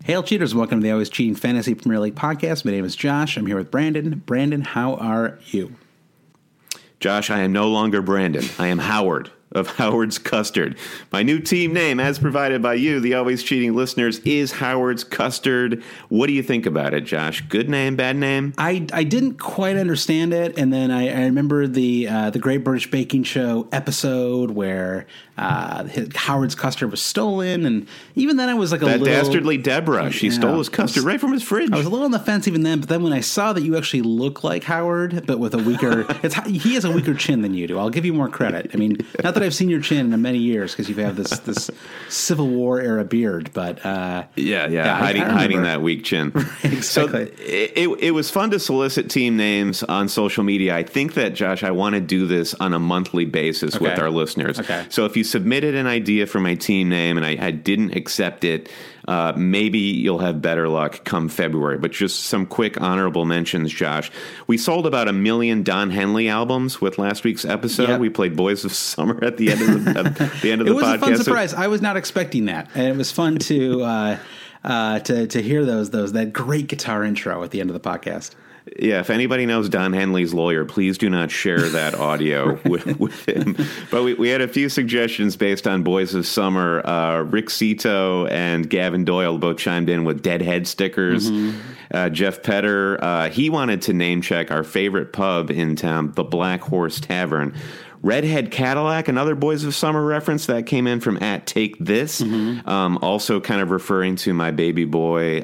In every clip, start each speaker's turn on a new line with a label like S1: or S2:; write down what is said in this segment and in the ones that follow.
S1: Hail cheaters, welcome to the Always Cheating Fantasy Premier League podcast. My name is Josh. I'm here with Brandon. Brandon, how are you?
S2: Josh, I am no longer Brandon. I am Howard of Howard's Custard. My new team name, as provided by you, the Always Cheating listeners, is Howard's Custard. What do you think about it, Josh? Good name, bad name?
S1: I didn't quite understand it, and then I remember the Great British Baking Show episode where Howard's custard was stolen, and even then I was like
S2: that dastardly Deborah. She stole his custard right from his fridge.
S1: I was a little on the fence even then, but then when I saw that you actually look like Howard, but with a weaker, he has a weaker chin than you do. I'll give you more credit. I mean, not that I've seen your chin in many years because you have this Civil War era beard, but
S2: hiding that weak chin.
S1: Exactly.
S2: So it was fun to solicit team names on social media. I think that, Josh, I want to do this on a monthly basis with our listeners.
S1: Okay.
S2: So if you submitted an idea for my team name and I didn't accept it, maybe you'll have better luck come February. But just some quick honorable mentions, Josh. We sold about 1 million Don Henley albums with last week's episode. Yep. We played Boys of Summer at the end of the podcast.
S1: It was a fun surprise. I was not expecting that, and it was fun to hear that great guitar intro at the end of the podcast.
S2: Yeah, if anybody knows Don Henley's lawyer, please do not share that audio with him. But we had a few suggestions based on Boys of Summer. Rick Cito and Gavin Doyle both chimed in with Deadhead stickers. Mm-hmm. Jeff Petter, he wanted to name check our favorite pub in town, the Black Horse Tavern. Redhead Cadillac, another Boys of Summer reference that came in from @TakeThis. Mm-hmm. Also kind of referring to my baby boy,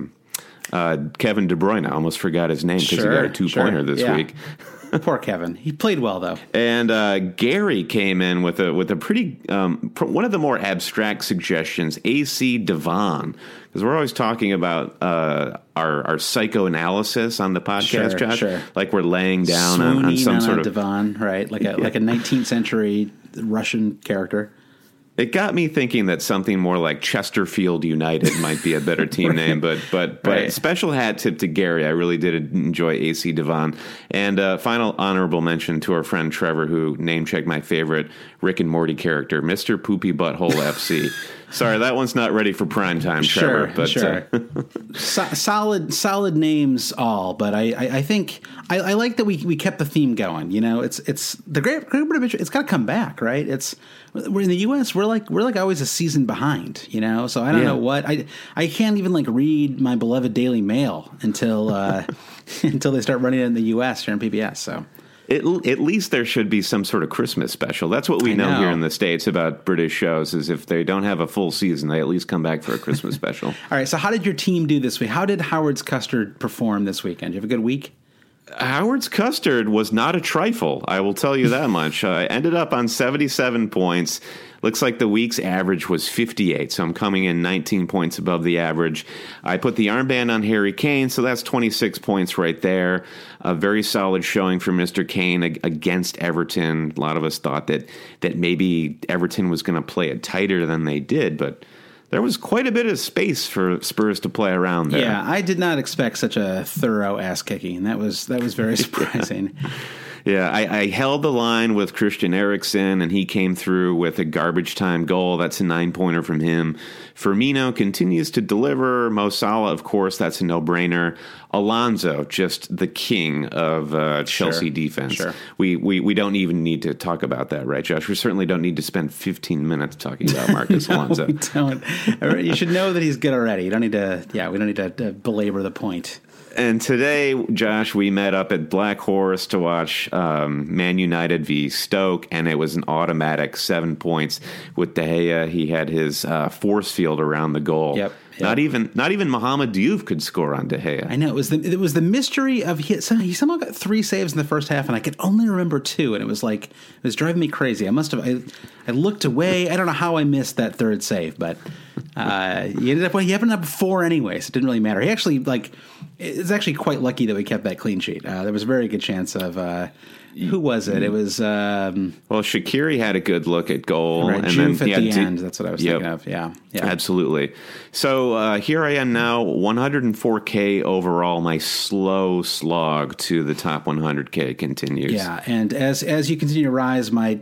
S2: Kevin De Bruyne. I almost forgot his name because he got a two-pointer this week.
S1: Poor Kevin. He played well, though.
S2: And Gary came in with a pretty one of the more abstract suggestions, AC Devon, because we're always talking about our psychoanalysis on the podcast, Josh.
S1: Sure.
S2: Like we're laying down on some sort of
S1: Devon, right? Like a 19th century Russian character.
S2: It got me thinking that something more like Chesterfield United might be a better team name, but right. Special hat tip to Gary. I really did enjoy AC Devon. And final honorable mention to our friend Trevor, who name-checked my favorite Rick and Morty character, Mr. Poopy Butthole FC. Sorry, that one's not ready for prime time, Trevor. But
S1: solid names all, but I think I like that we kept the theme going. You know, it's the Great British. It's got to come back, right? We're in the U.S. We're like always a season behind, you know. So I don't know what I can't even like read my beloved Daily Mail until they start running it in the U.S. here on PBS. So.
S2: At least there should be some sort of Christmas special. That's what we know here in the States about British shows, is if they don't have a full season, they at least come back for a Christmas special.
S1: All right, so how did your team do this week? How did Howard's Custard perform this weekend? Did you have a good week?
S2: Howard's Custard was not a trifle, I will tell you that much. I ended up on 77 points. Looks like the week's average was 58, so I'm coming in 19 points above the average. I put the armband on Harry Kane, so that's 26 points right there. A very solid showing for Mr. Kane against Everton. A lot of us thought that maybe Everton was going to play it tighter than they did, but there was quite a bit of space for Spurs to play around there.
S1: Yeah, I did not expect such a thorough ass-kicking. That was very surprising.
S2: Yeah, I held the line with Christian Eriksen, and he came through with a garbage time goal. That's a 9-pointer from him. Firmino continues to deliver. Mo Salah, of course, that's a no-brainer. Alonso, just the king of Chelsea defense. Sure. We don't even need to talk about that, right, Josh? We certainly don't need to spend 15 minutes talking about Marcus Alonso.
S1: We don't. You should know that he's good already. You don't need to. Yeah, we don't need to belabor the point.
S2: And today, Josh, we met up at Black Horse to watch Man United v Stoke, and it was an automatic 7 points with De Gea. He had his force field around the goal.
S1: Yep.
S2: Not even Mohamed Diouf could score on De Gea.
S1: I know it was the mystery of he somehow got 3 saves in the first half, and I could only remember 2, and it was driving me crazy. I looked away. I don't know how I missed that third save, but he ended up 4 anyway, so it didn't really matter. He actually it's actually quite lucky that we kept that clean sheet. There was a very good chance of. Who was it? It was
S2: Shaqiri had a good look at goal,
S1: right,
S2: and
S1: Juve
S2: then
S1: at the end. That's what I was thinking of. Yeah,
S2: absolutely. So here I am now, 104K overall. My slow slog to the top 100K continues.
S1: Yeah, and as you continue to rise, my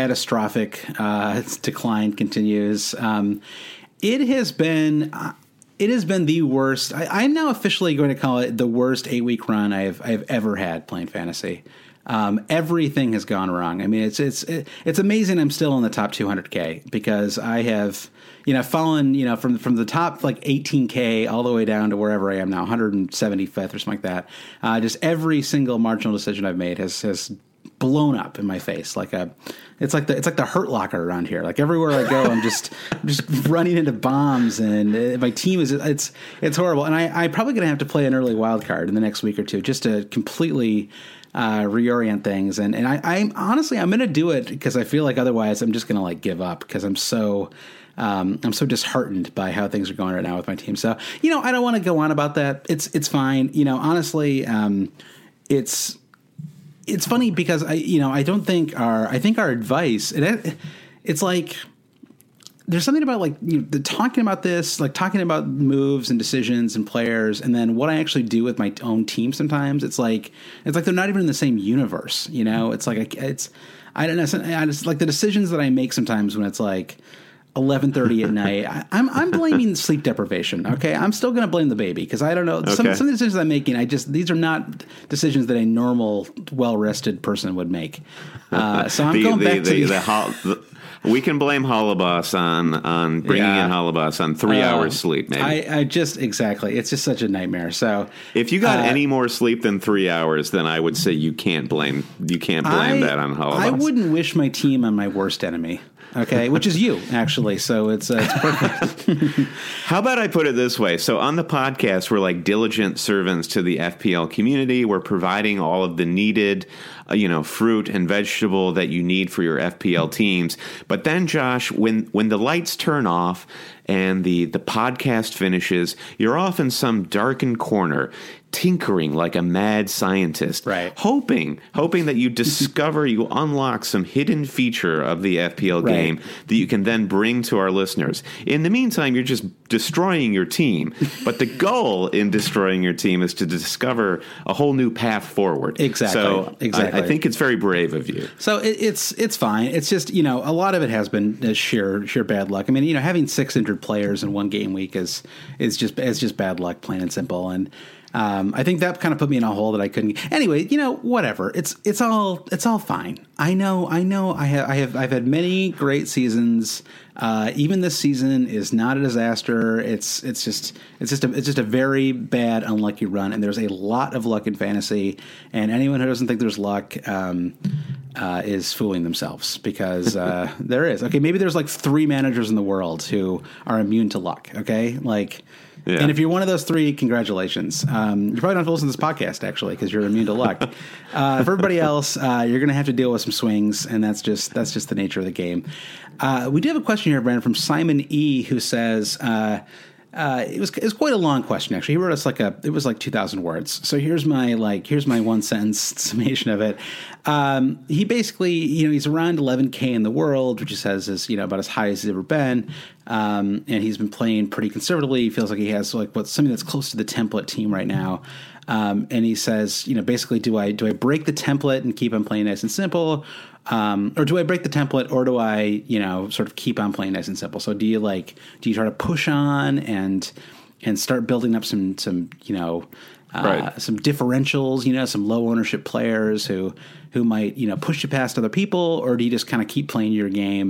S1: catastrophic decline continues. It has been. It has been the worst. I'm now officially going to call it the worst 8-week run I've ever had playing fantasy. Everything has gone wrong. I mean, it's amazing I'm still in the top 200K because I have, fallen, from the top like 18K all the way down to wherever I am now, 175th or something like that. Just every single marginal decision I've made has blown up in my face it's like the Hurt Locker around here. Like everywhere I go, I'm just running into bombs, and my team it's horrible. And I probably gonna have to play an early wild card in the next week or two just to completely reorient things. And I'm honestly I'm gonna do it because I feel like otherwise I'm just gonna like give up because I'm so disheartened by how things are going right now with my team. So I don't want to go on about that. It's fine. Honestly, it's funny because I think our advice it's like there's something about like talking about this, like talking about moves and decisions and players, and then what I actually do with my own team. Sometimes it's like they're not even in the same universe. It's like I don't know. It's like the decisions that I make sometimes when it's like 11:30 at night. I'm blaming sleep deprivation. Okay, I'm still going to blame the baby because I don't know some of the decisions I'm making. These are not decisions that a normal, well rested person would make. So I'm going back to
S2: we can blame Holobos on bringing in Holobos on 3 hours sleep. Maybe
S1: I just exactly. It's just such a nightmare. So
S2: if you got any more sleep than 3 hours, then I would say you can't blame that on Holobos.
S1: I wouldn't wish my team on my worst enemy. Okay, which is you, actually. So it's perfect.
S2: How about I put it this way? So on the podcast, we're like diligent servants to the FPL community. We're providing all of the needed, fruit and vegetable that you need for your FPL teams. But then, Josh, when the lights turn off and the podcast finishes, you're off in some darkened corner, tinkering like a mad scientist,
S1: right?
S2: Hoping that you discover, you unlock some hidden feature of the FPL game that you can then bring to our listeners. In the meantime, you're just destroying your team. But the goal in destroying your team is to discover a whole new path forward.
S1: Exactly.
S2: So I think it's very brave of you.
S1: So it's fine. It's just, a lot of it has been sheer bad luck. I mean, having 6 injured players in one game week is just bad luck, plain and simple. And I think that kind of put me in a hole that I couldn't. Anyway, whatever. It's all fine. I know. I've had many great seasons. Even this season is not a disaster. It's just a very bad, unlucky run. And there's a lot of luck in fantasy. And anyone who doesn't think there's luck is fooling themselves because there is. Okay, maybe there's like 3 managers in the world who are immune to luck. Okay, like. Yeah. And if you're one of those 3, congratulations. You probably don't have to listen to this podcast, actually, because you're immune to luck. For everybody else, you're going to have to deal with some swings, and that's just the nature of the game. We do have a question here, Brandon, from Simon E., who says... it was quite a long question, actually. He wrote us it was like 2,000 words. So here's my 1-sentence summation of it. He basically, he's around 11K in the world, which he says is, about as high as he's ever been. And he's been playing pretty conservatively. He feels like he has something that's close to the template team right now. And he says, basically, do I break the template and keep on playing nice and simple? Or do I break the template, or do I, sort of keep on playing nice and simple? So do you try to push on and start building up some some differentials, some low ownership players who might, push you past other people, or do you just kind of keep playing your game?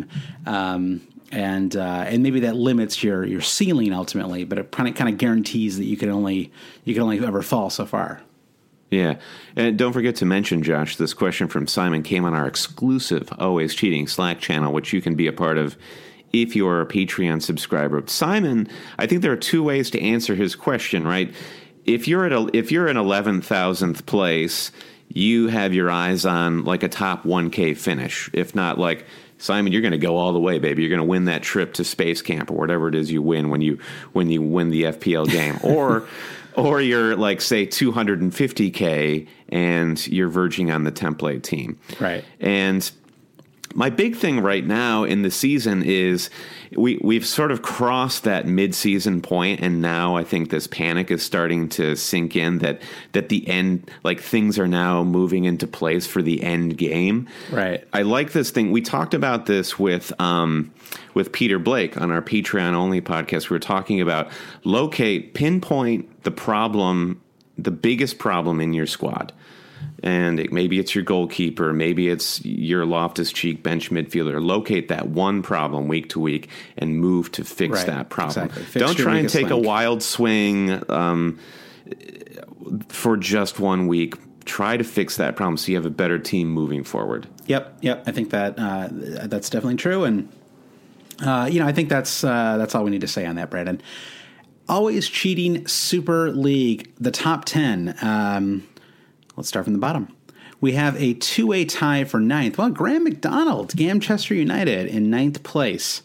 S1: And maybe that limits your ceiling ultimately, but it kind of guarantees that you can only ever fall so far.
S2: Yeah. And don't forget to mention, Josh, this question from Simon came on our exclusive Always Cheating Slack channel, which you can be a part of if you're a Patreon subscriber. Simon, I think there are 2 ways to answer his question, right? If you're in 11,000th place, you have your eyes on like a top 1K finish. If not, like, Simon, you're going to go all the way, baby. You're going to win that trip to Space Camp or whatever it is you win when you win the FPL game. Or you're like, say, 250K and you're verging on the template team.
S1: Right.
S2: And My big thing right now in the season is we've sort of crossed that mid-season point, and now I think this panic is starting to sink in that the end, like things are now moving into place for the end game.
S1: Right.
S2: I like this thing. We talked about this with Peter Blake on our Patreon only podcast. We were talking about pinpoint the problem, the biggest problem in your squad. And maybe it's your goalkeeper, maybe it's your Loftus-Cheek bench midfielder. Locate that one problem week to week and move to fix that problem.
S1: Exactly.
S2: Don't try and take a wild swing for just 1 week. Try to fix that problem so you have a better team moving forward.
S1: Yep. I think that that's definitely true, and I think that's all we need to say on that, Brandon. Always Cheating Super League, the top 10. Let's start from the bottom. We have a two-way tie for ninth. Well, Graham McDonald, Gamchester United, in ninth place.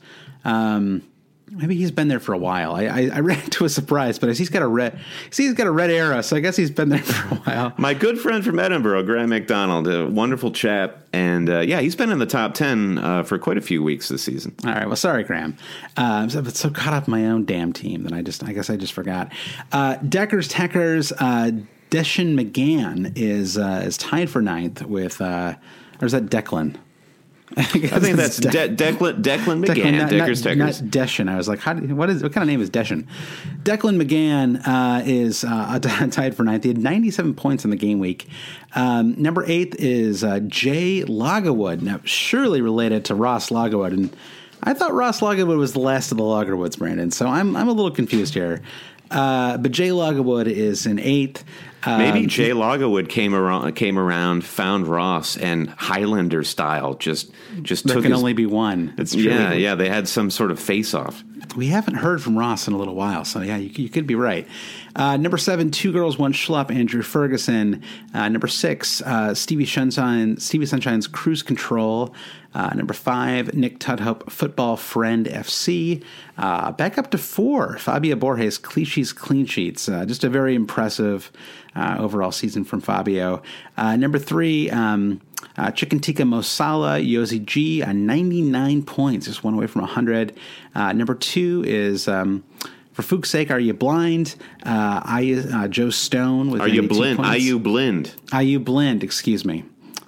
S1: Maybe he's been there for a while. I ran into a surprise, but he's got a red arrow, so I guess he's been there for a while.
S2: My good friend from Edinburgh, Graham McDonald, a wonderful chap, and he's been in the top 10 for quite a few weeks this season.
S1: All right, well, sorry, Graham. I'm so caught up in my own damn team that I guess I just forgot. Deckers Techers. Deshaun McGann is tied for ninth with, or is that Declan?
S2: I think that's Declan McGann. Deckers Techers.
S1: Not Deshaun. I was like, what kind of name is Deshaun? Declan McGann is tied for ninth. He had 97 points in the game week. Number 8 is Jay Loggerwood. Now, surely related to Ross Loggerwood, and I thought Ross Loggerwood was the last of the Loggerwoods, Brandon. So I'm a little confused here. But Jay Loggerwood is in 8th.
S2: Maybe Jay Loggerwood came around, found Ross, and Highlander style just took.
S1: There can only be one.
S2: It's true. Yeah. They had some sort of face-off.
S1: We haven't heard from Ross in a little while, so yeah, you could be right. Number 7, Two Girls, One Schlup, Andrew Ferguson. Number 6, Stevie Sunshine's Cruise Control. Number 5, Nick Tudhope, Football Friend FC. Back up to 4, Fabio Borges, Clichy's Clean Sheets. Just a very impressive overall season from Fabio. Number 3, Chicken Tikka Mosala, Yosi G, 99 points, just one away from 100. Number 2 is... For Fuch's Sake, Are You Blind? Joe Stone with
S2: Are You Blind?
S1: Points.
S2: Are You Blind?
S1: Are You Blind? Excuse me.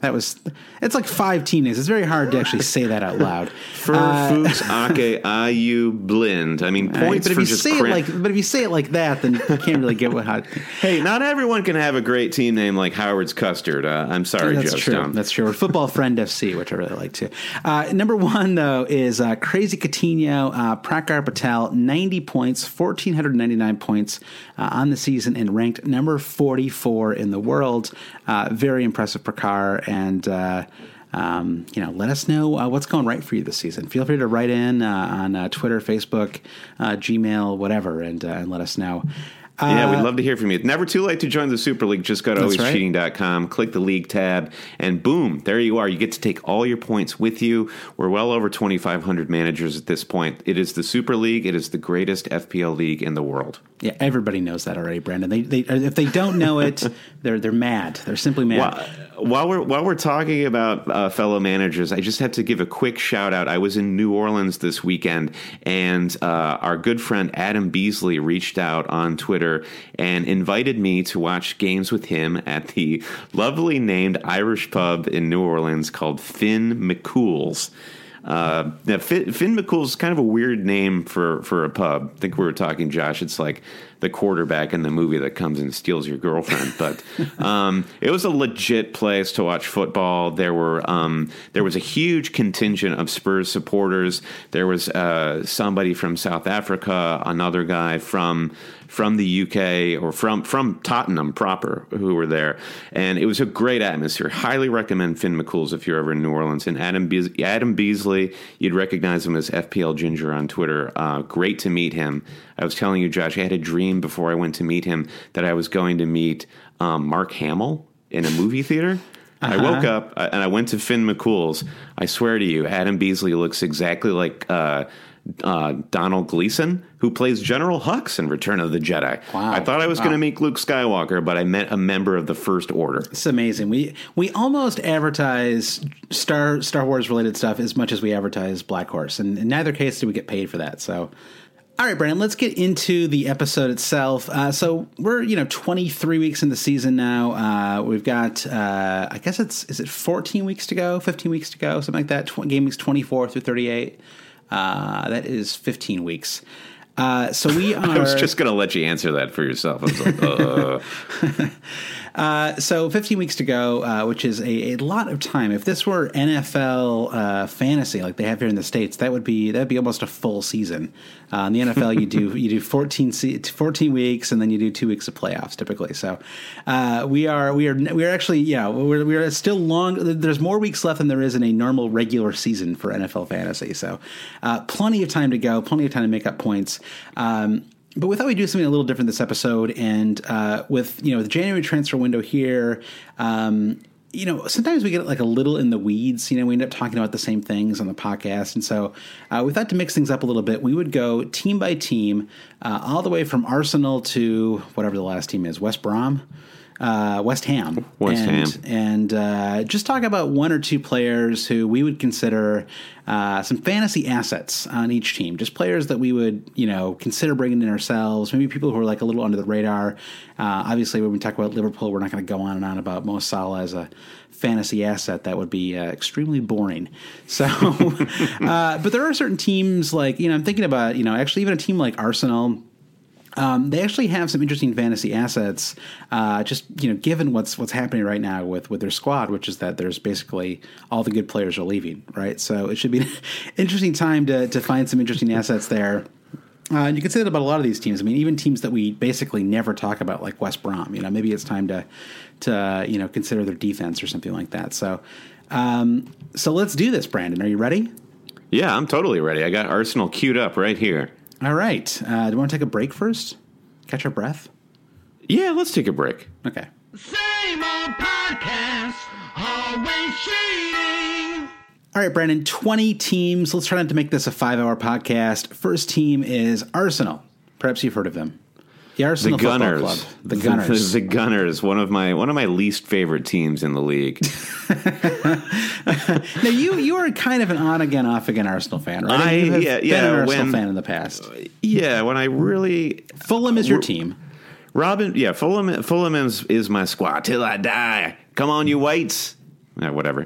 S1: It's like 5 teenagers. It's very hard to actually say that out loud.
S2: For Fuchs Ake, Are You Blind? I mean, points
S1: but
S2: for
S1: if you
S2: just
S1: say but if you say it like that, then you can't really get what.
S2: Hey, not everyone can have a great team name like Howard's Custard. I'm sorry,
S1: That's
S2: Joe
S1: true.
S2: Stone.
S1: That's true. Or Football Friend FC, which I really like too. Number 1 though is Crazy Coutinho, Prakar Patel, 90 points, 1,499 points on the season, and ranked number 44 in the world. Very impressive, Prakar. And, let us know what's going right for you this season. Feel free to write in on Twitter, Facebook, Gmail, whatever, and let us know.
S2: We'd love to hear from you. Never too late to join the Super League. Just go to alwayscheating.com, click the league tab, and boom, there you are. You get to take all your points with you. We're well over 2,500 managers at this point. It is the Super League. It is the greatest FPL league in the world.
S1: Yeah, everybody knows that already, Brandon. They if they don't know it, they're mad. They're simply mad.
S2: While we're talking about fellow managers, I just have to give a quick shout out. I was in New Orleans this weekend, and our good friend Adam Beasley reached out on Twitter and invited me to watch games with him at the lovely named Irish pub in New Orleans called Finn McCool's. Now Finn McCool's is kind of a weird name for a pub. I think we were talking, Josh. It's like the quarterback in the movie that comes and steals your girlfriend. But it was a legit place to watch football. There was a huge contingent of Spurs supporters. There was somebody from South Africa, another guy from the UK or from Tottenham proper who were there. And it was a great atmosphere. Highly recommend Finn McCool's if you're ever in New Orleans. And Adam Beasley, you'd recognize him as FPL Ginger on Twitter. Great to meet him. I was telling you, Josh, I had a dream before I went to meet him that I was going to meet Mark Hamill in a movie theater. I woke up and I went to Finn McCool's. I swear to you, Adam Beasley looks exactly like Donald Gleason, who plays General Hux in Return of the Jedi.
S1: Wow.
S2: I thought I was going to meet Luke Skywalker, but I met a member of the First Order.
S1: It's amazing. We almost advertise Star Wars related stuff as much as we advertise Black Horse, and in neither case do we get paid for that. So, all right, Brandon, let's get into the episode itself. So we're 23 weeks in the season now. We've got I guess is it 14 weeks to go, 15 weeks to go, something like that. Game weeks 24 through 38. That is 15 weeks. So we are.
S2: I was just going to let you answer that for yourself. I was like,
S1: So 15 weeks to go, which is a lot of time. If this were NFL fantasy like they have here in the States, that'd be almost a full season. In the NFL, you do 14 weeks, and then you do 2 weeks of playoffs typically. So we are actually we're still long. There's more weeks left than there is in a normal regular season for NFL fantasy. So plenty of time to go, plenty of time to make up points. But we thought we'd do something a little different this episode, and with the January transfer window here, sometimes we get like a little in the weeds. We end up talking about the same things on the podcast, and so we thought to mix things up a little bit, we would go team by team, all the way from Arsenal to whatever the last team is, West Ham. And just talk about one or two players who we would consider some fantasy assets on each team. Just players that we would, consider bringing in ourselves. Maybe people who are like a little under the radar. Obviously, when we talk about Liverpool, we're not going to go on and on about Mo Salah as a fantasy asset. That would be extremely boring. So, but there are certain teams like, I'm thinking about, actually even a team like Arsenal. They actually have some interesting fantasy assets, given what's happening right now with their squad, which is that there's basically all the good players are leaving, right? So it should be an interesting time to find some interesting assets there. And you can say that about a lot of these teams. I mean, even teams that we basically never talk about, like West Brom. Maybe it's time to consider their defense or something like that. So let's do this, Brandon. Are you ready?
S2: Yeah, I'm totally ready. I got Arsenal queued up right here.
S1: All right. Do you want to take a break first? Catch our breath?
S2: Yeah, let's take a break.
S1: Okay.
S3: Same old podcast, always cheating.
S1: All right, Brandon, 20 teams. Let's try not to make this a 5-hour podcast. First team is Arsenal. Perhaps you've heard of them. The Arsenal Football Club. The Gunners.
S2: The Gunners, one of my least favorite teams in the league.
S1: Now you are kind of an on again, off again Arsenal fan, right? You've been an Arsenal fan in the past.
S2: Yeah, when I really
S1: Fulham is your team.
S2: Fulham is my squad till I die. Come on, you whites. Whatever.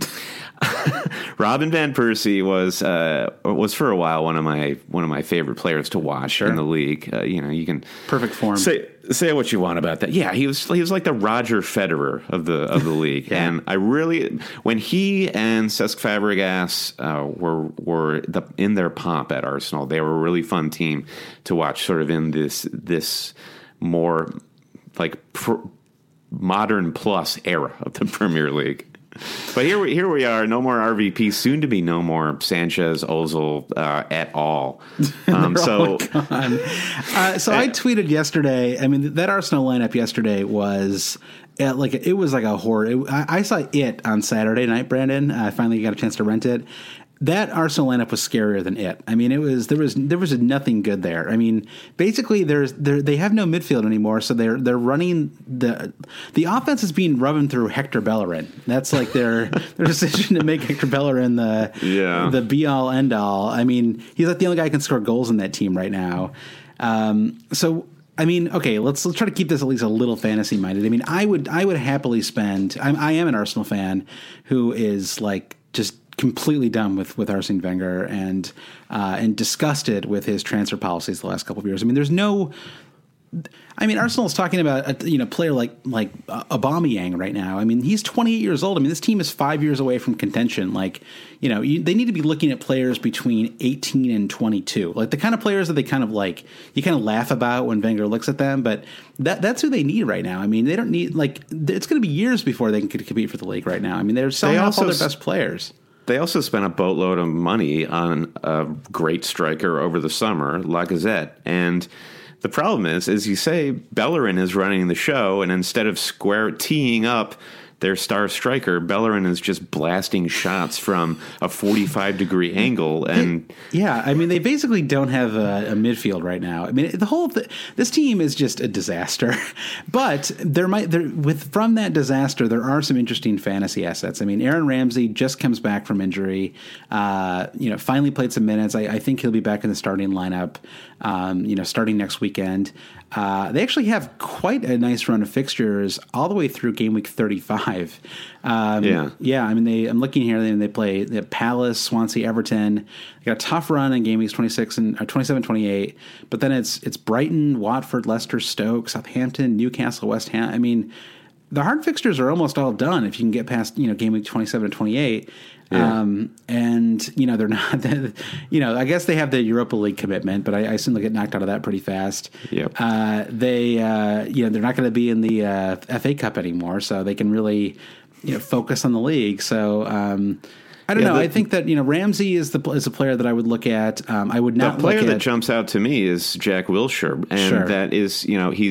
S2: Robin van Persie was for a while one of my favorite players to watch in the league. You can
S1: perfect form.
S2: Say what you want about that. Yeah, he was like the Roger Federer of the league, yeah. And I really, when he and Cesc Fabregas were in their pomp at Arsenal, they were a really fun team to watch. Sort of in this more like modern plus era of the Premier League. But here we are. No more RVP. Soon to be no more Sanchez, Ozil at all.
S1: So I tweeted yesterday. I mean, that Arsenal lineup yesterday was it was like a horror. I saw it on Saturday night, Brandon. I finally got a chance to rent it. That Arsenal lineup was scarier than it. I mean, there was nothing good there. I mean, basically they have no midfield anymore, so they're running the offense is being run through Hector Bellerin. That's like their decision to make Hector Bellerin the be all end all. I mean, he's like the only guy who can score goals in that team right now. So I mean, okay, let's try to keep this at least a little fantasy minded. I mean, I would happily spend. I am an Arsenal fan who is like just completely done with Arsene Wenger and disgusted with his transfer policies the last couple of years. I mean, Arsenal's talking about a player like Aubameyang right now. I mean, he's 28 years old. I mean, this team is 5 years away from contention. Like, they need to be looking at players between 18 and 22, like the kind of players that they kind of like you kind of laugh about when Wenger looks at them. But that's who they need right now. I mean, they don't need it's going to be years before they can compete for the league right now. I mean, they're selling off all their best players.
S2: They also spent a boatload of money on a great striker over the summer, Lacazette. And the problem is, as you say, Bellerin is running the show, and instead of teeing up their star striker Bellerin is just blasting shots from a 45-degree angle, and
S1: yeah, I mean they basically don't have a midfield right now. I mean this team is just a disaster. But from that disaster there are some interesting fantasy assets. I mean Aaron Ramsey just comes back from injury. Finally played some minutes. I think he'll be back in the starting lineup. Starting next weekend. They actually have quite a nice run of fixtures all the way through game week 35. I mean, I'm looking here, and they play Palace, Swansea, Everton. They got a tough run in game weeks 26 and 27, 28. But then it's Brighton, Watford, Leicester, Stoke, Southampton, Newcastle, West Ham. I mean, the hard fixtures are almost all done if you can get past game week 27 and 28. Yeah. They're not. I guess they have the Europa League commitment, but I assume they'll get knocked out of that pretty fast.
S2: Yep.
S1: They're not going to be in the FA Cup anymore, so they can really focus on the league. So I don't know. I think that Ramsey is a player that I would look at. I would not.
S2: The player that jumps out to me is Jack Wilshere, and that is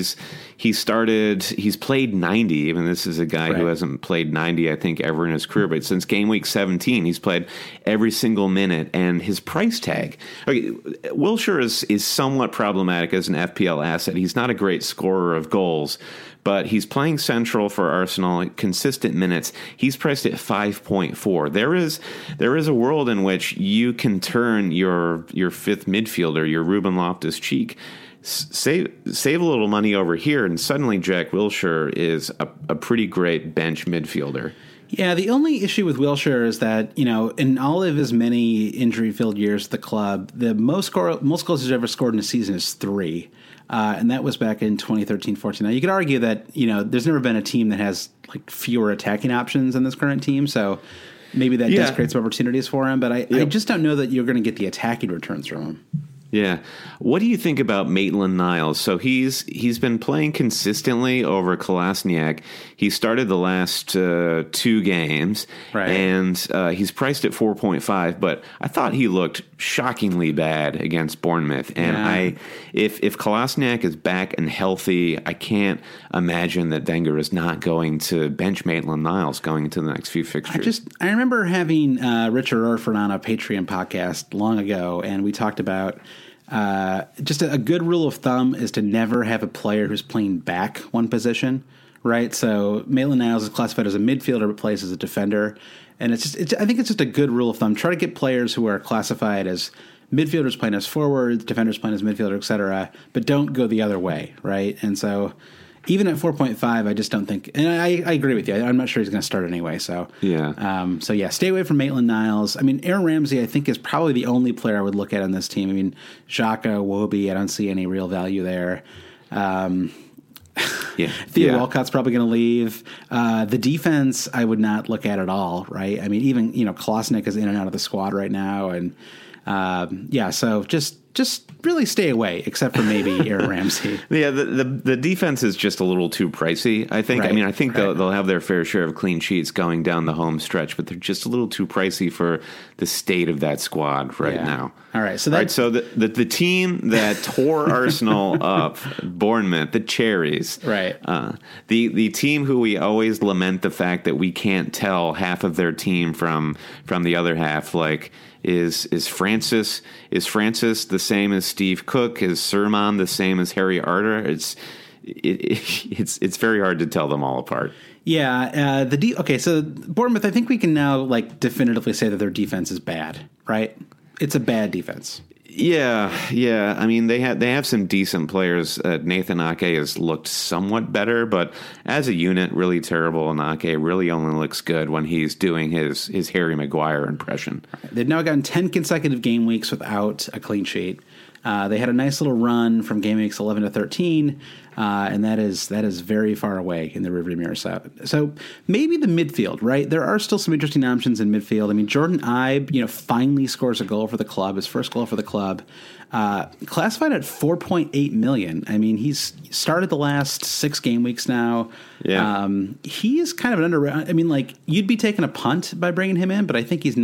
S2: he's played 90. Even this is a guy who hasn't played 90, I think, ever in his career. But since game week 17, he's played every single minute, and his price tag. Okay, Wilshere is somewhat problematic as an FPL asset. He's not a great scorer of goals, but he's playing central for Arsenal, consistent minutes. He's priced at 5.4. There is a world in which you can turn your fifth midfielder, your Ruben Loftus-Cheek, save a little money over here, and suddenly Jack Wilshere is a pretty great bench midfielder.
S1: Yeah, the only issue with Wilshere is that, in all of his many injury-filled years at the club, the most goals he's ever scored in a season is 3. And that was back in 2013-14. Now, you could argue that, there's never been a team that has fewer attacking options than this current team. So maybe that does create some opportunities for him. But I just don't know that you're going to get the attacking returns from him.
S2: Yeah. What do you think about Maitland-Niles? So he's been playing consistently over Kolasinac. He started the last 2 games, and he's priced at 4.5. But I thought he looked shockingly bad against Bournemouth. And if Kolasinac is back and healthy, I can't imagine that Wenger is not going to bench Maitland-Niles going into the next few fixtures.
S1: I remember having Richard Orford on a Patreon podcast long ago, and we talked about just a good rule of thumb is to never have a player who's playing back one position, right? So Maitland-Niles is classified as a midfielder but plays as a defender. And I think it's just a good rule of thumb. Try to get players who are classified as midfielders playing as forwards, defenders playing as midfielder, et cetera, but don't go the other way, right? And so even at 4.5, I just don't think, and I agree with you. I'm not sure he's going to start anyway. So stay away from Maitland-Niles. I mean, Aaron Ramsey, I think, is probably the only player I would look at on this team. I mean, Xhaka, Wobie, I don't see any real value there. Theo Walcott's probably going to leave. The defense, I would not look at all, right? I mean, even Kolasinac is in and out of the squad right now, and so just really stay away, except for maybe Aaron Ramsey.
S2: Yeah, the defense is just a little too pricey, I think. I mean, I think they'll have their fair share of clean sheets going down the home stretch, but they're just a little too pricey for the state of that squad now.
S1: All right, so
S2: the team that tore Arsenal up, Bournemouth, the Cherries, the team who we always lament the fact that we can't tell half of their team from the other half, Is Francis the same as Steve Cook? Is Sermon the same as Harry Arter? It's very hard to tell them all apart.
S1: Yeah. So Bournemouth, I think we can now definitively say that their defense is bad, right? It's a bad defense.
S2: Yeah. I mean, they have some decent players. Nathan Ake has looked somewhat better, but as a unit, really terrible. And Ake really only looks good when he's doing his Harry Maguire impression.
S1: They've now gotten 10 consecutive game weeks without a clean sheet. They had a nice little run from game weeks 11 to 13, and that is very far away in the rearview mirror. So maybe the midfield, right? There are still some interesting options in midfield. I mean, Jordan Ibe, finally scores a goal for the club, his first goal for the club, classified at $4.8 million. I mean, he's started the last 6 game weeks now. Yeah. He is kind of an I mean, you'd be taking a punt by bringing him in, but I think he's not a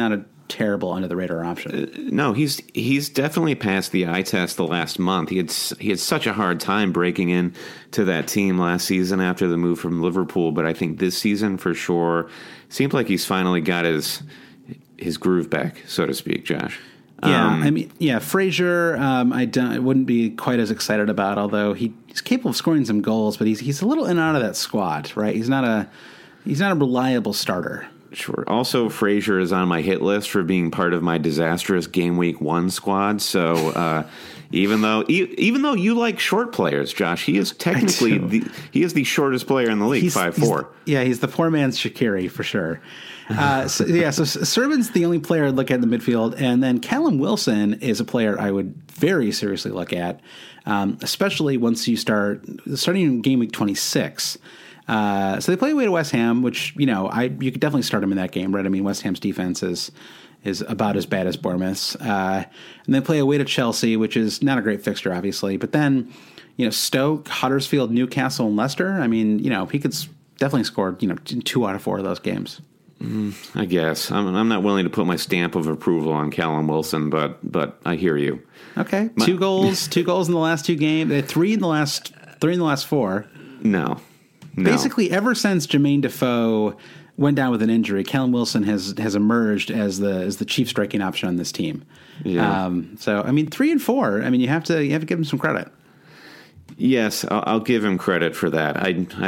S1: terrible under the radar option.
S2: No, he's definitely passed the eye test the last month. He had such a hard time breaking in to that team last season after the move from Liverpool, but I think this season for sure seems like he's finally got his groove back, so to speak, Josh.
S1: Yeah, Frazier, I wouldn't be quite as excited about, although he's capable of scoring some goals, but he's a little in and out of that squad, right? He's not a reliable starter.
S2: Sure. Also, Frazier is on my hit list for being part of my disastrous Game Week 1 squad. So even though you like short players, Josh, he is technically the shortest player in the league, 5'4".
S1: He's the poor man's Shaqiri for sure. So Servan's the only player I'd look at in the midfield, and then Callum Wilson is a player I would very seriously look at, especially once you starting in Game Week 26. So they play away to West Ham, which you could definitely start him in that game, right? I mean, West Ham's defense is about as bad as Bournemouth's, and they play away to Chelsea, which is not a great fixture, obviously. But then, Stoke, Huddersfield, Newcastle, and Leicester. I mean, he could definitely score 2 out of 4 of those games.
S2: I guess I'm not willing to put my stamp of approval on Callum Wilson, but I hear you.
S1: Okay, 2 goals in the last 2 games, 3 in the last 4.
S2: No.
S1: Basically, ever since Jermaine Defoe went down with an injury, Callum Wilson has emerged as the chief striking option on this team.
S2: Yeah.
S1: So I mean, 3 and 4. I mean, you have to give him some credit.
S2: Yes, I'll give him credit for that.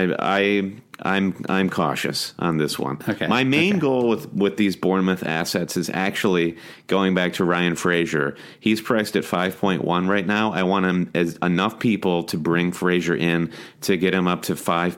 S2: I'm cautious on this one.
S1: Okay.
S2: My main goal with these Bournemouth assets is actually going back to Ryan Frazier. He's priced at 5.1 right now. I want him as enough people to bring Frazier in to get him up to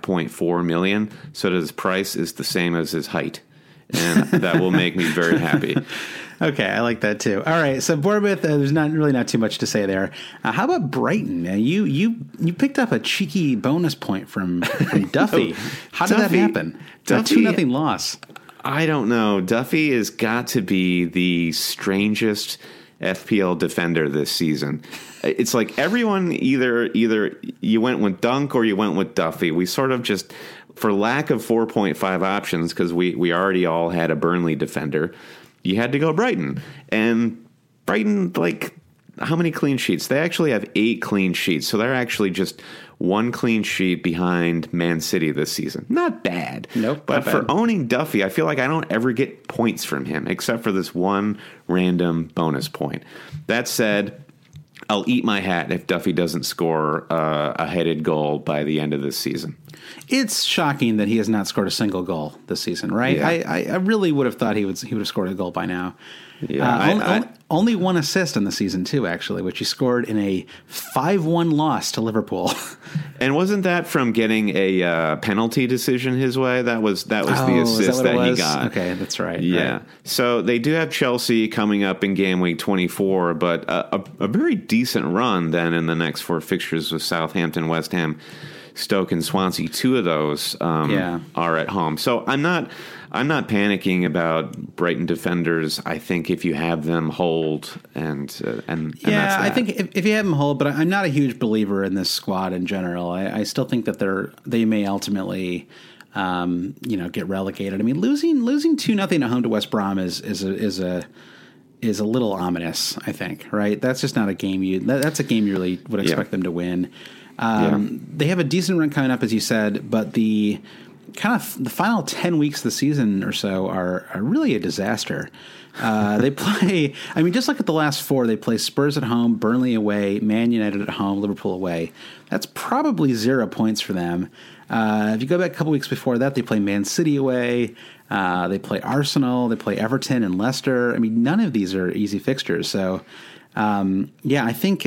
S2: 5.4 million, so that his price is the same as his height, and that will make me very happy.
S1: Okay, I like that too. All right, so Bournemouth, there's not too much to say there. How about Brighton? You picked up a cheeky bonus point from Duffy. How did that happen?
S2: Duffy,
S1: a 2-0 loss.
S2: I don't know. Duffy has got to be the strangest FPL defender this season. It's like everyone either you went with Dunk or you went with Duffy. We sort of just, for lack of 4.5 options, because we already all had a Burnley defender, you had to go Brighton. And Brighton, how many clean sheets? They actually have 8 clean sheets. So they're actually just 1 clean sheet behind Man City this season. Not bad.
S1: Nope.
S2: But for owning Duffy, I feel like I don't ever get points from him, except for this one random bonus point. That said, I'll eat my hat if Duffy doesn't score a headed goal by the end of this season.
S1: It's shocking that he has not scored a single goal this season, right?
S2: Yeah.
S1: I really would have thought he would have scored a goal by now.
S2: Yeah,
S1: only 1 assist in the season too, actually, which he scored in a 5-1 loss to Liverpool.
S2: And wasn't that from getting a penalty decision his way? That was the assist that he got.
S1: Okay, that's right.
S2: Yeah.
S1: Right.
S2: So they do have Chelsea coming up in game week 24, but a very decent run then in the next 4 fixtures with Southampton, West Ham, Stoke, and Swansea. 2 of those are at home. So I'm not panicking about Brighton defenders. I think if you have them, hold and that's that.
S1: I think if you have them, hold. But I'm not a huge believer in this squad in general. I still think that they may ultimately get relegated. I mean, losing 2-0 at home to West Brom is a little ominous, I think. Right? That's just not a game that's a game you really would expect them to win. They have a decent run coming up, as you said, but the final 10 weeks of the season or so are really a disaster. They play, I mean, just like at the last 4, they play Spurs at home, Burnley away, Man United at home, Liverpool away. That's probably 0 points for them. If you go back a couple weeks before that, they play Man City away, they play Arsenal, they play Everton and Leicester. I mean, none of these are easy fixtures. So, I think,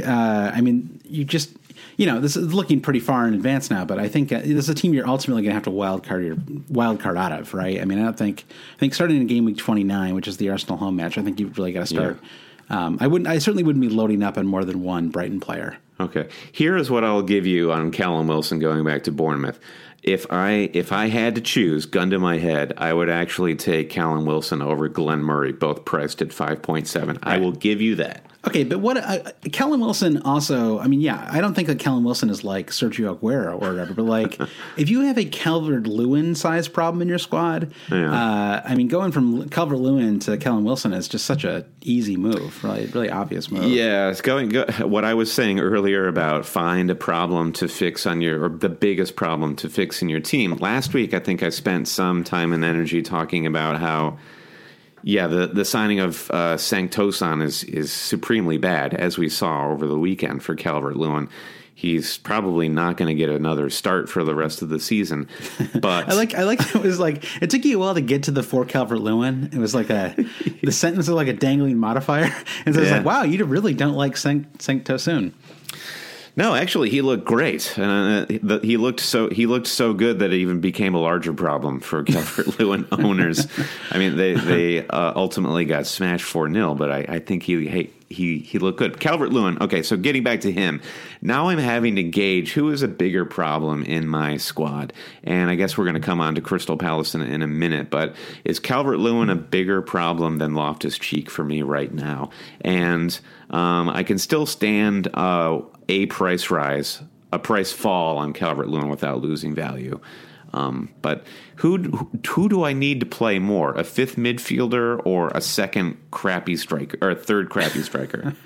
S1: this is looking pretty far in advance now, but I think this is a team you're ultimately going to have to wild card out of, right? I mean, I think starting in game week 29, which is the Arsenal home match, I think you've really got to start. Yeah. I certainly wouldn't be loading up on more than one Brighton player.
S2: Okay. Here is what I'll give you on Callum Wilson going back to Bournemouth. If I had to choose, gun to my head, I would actually take Callum Wilson over Glenn Murray, both priced at 5.7. Right. I will give you that.
S1: Okay, but what Kellen Wilson also? I mean, yeah, I don't think that Kellen Wilson is like Sergio Aguero or whatever. But like, if you have a Calvert-Lewin size problem in your squad, I mean, going from Calvert-Lewin to Kellen Wilson is just such a easy move, really obvious move.
S2: Yeah, it's what I was saying earlier about find a problem to fix on or the biggest problem to fix in your team. Last week, I think I spent some time and energy talking about how. Yeah, the signing of Sanctosan is supremely bad, as we saw over the weekend for Calvert-Lewin. He's probably not going to get another start for the rest of the season. But
S1: I like it was like it took you a while to get to the for Calvert-Lewin. It was like the sentence was like a dangling modifier, and so it's like, wow, you really don't like Sanctosan.
S2: No, actually, he looked great. He looked so good that it even became a larger problem for Calvert-Lewin owners. I mean, they ultimately got smashed 4-0, but I think he looked good. Calvert-Lewin. Okay, so getting back to him, now I'm having to gauge who is a bigger problem in my squad, and I guess we're going to come on to Crystal Palace in a minute. But is Calvert-Lewin a bigger problem than Loftus-Cheek for me right now? And I can still stand a price fall on Calvert-Lewin without losing value. But who do I need to play more? A fifth midfielder or a second crappy striker or a third crappy striker?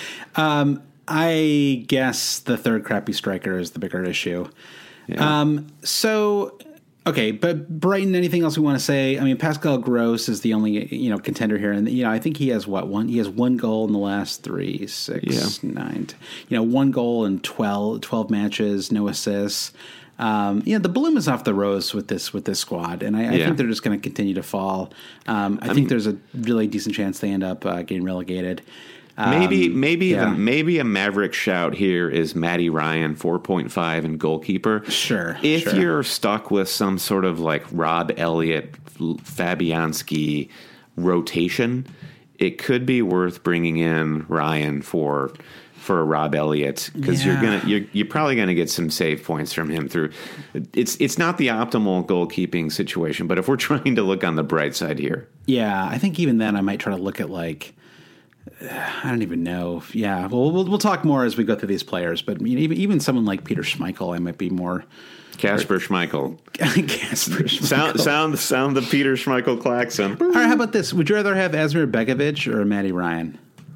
S1: I guess the third crappy striker is the bigger issue. Yeah. Okay, but Brighton, anything else we want to say? I mean, Pascal Gross is the only contender here, and I think he has one. He has one goal in the last 3, 6, 9. 1 goal in 12 matches, no assists. The bloom is off the rose with this squad, and I think they're just going to continue to fall. I think there's a really decent chance they end up getting relegated.
S2: Maybe a maverick shout here is Matty Ryan, 4.5 and goalkeeper.
S1: Sure.
S2: If you're stuck with some sort of like Rob Elliott, Fabianski rotation, it could be worth bringing in Ryan for Rob Elliott because you're probably gonna get some save points from him through. It's not the optimal goalkeeping situation, but if we're trying to look on the bright side here,
S1: I think even then I might try to look at like. I don't even know. Yeah, well, we'll talk more as we go through these players. But even someone like Peter Schmeichel, I might be more.
S2: Casper Schmeichel.
S1: Casper Schmeichel.
S2: Sound the Peter Schmeichel klaxon.
S1: All right, how about this? Would you rather have Asmir Begovic or Matty Ryan?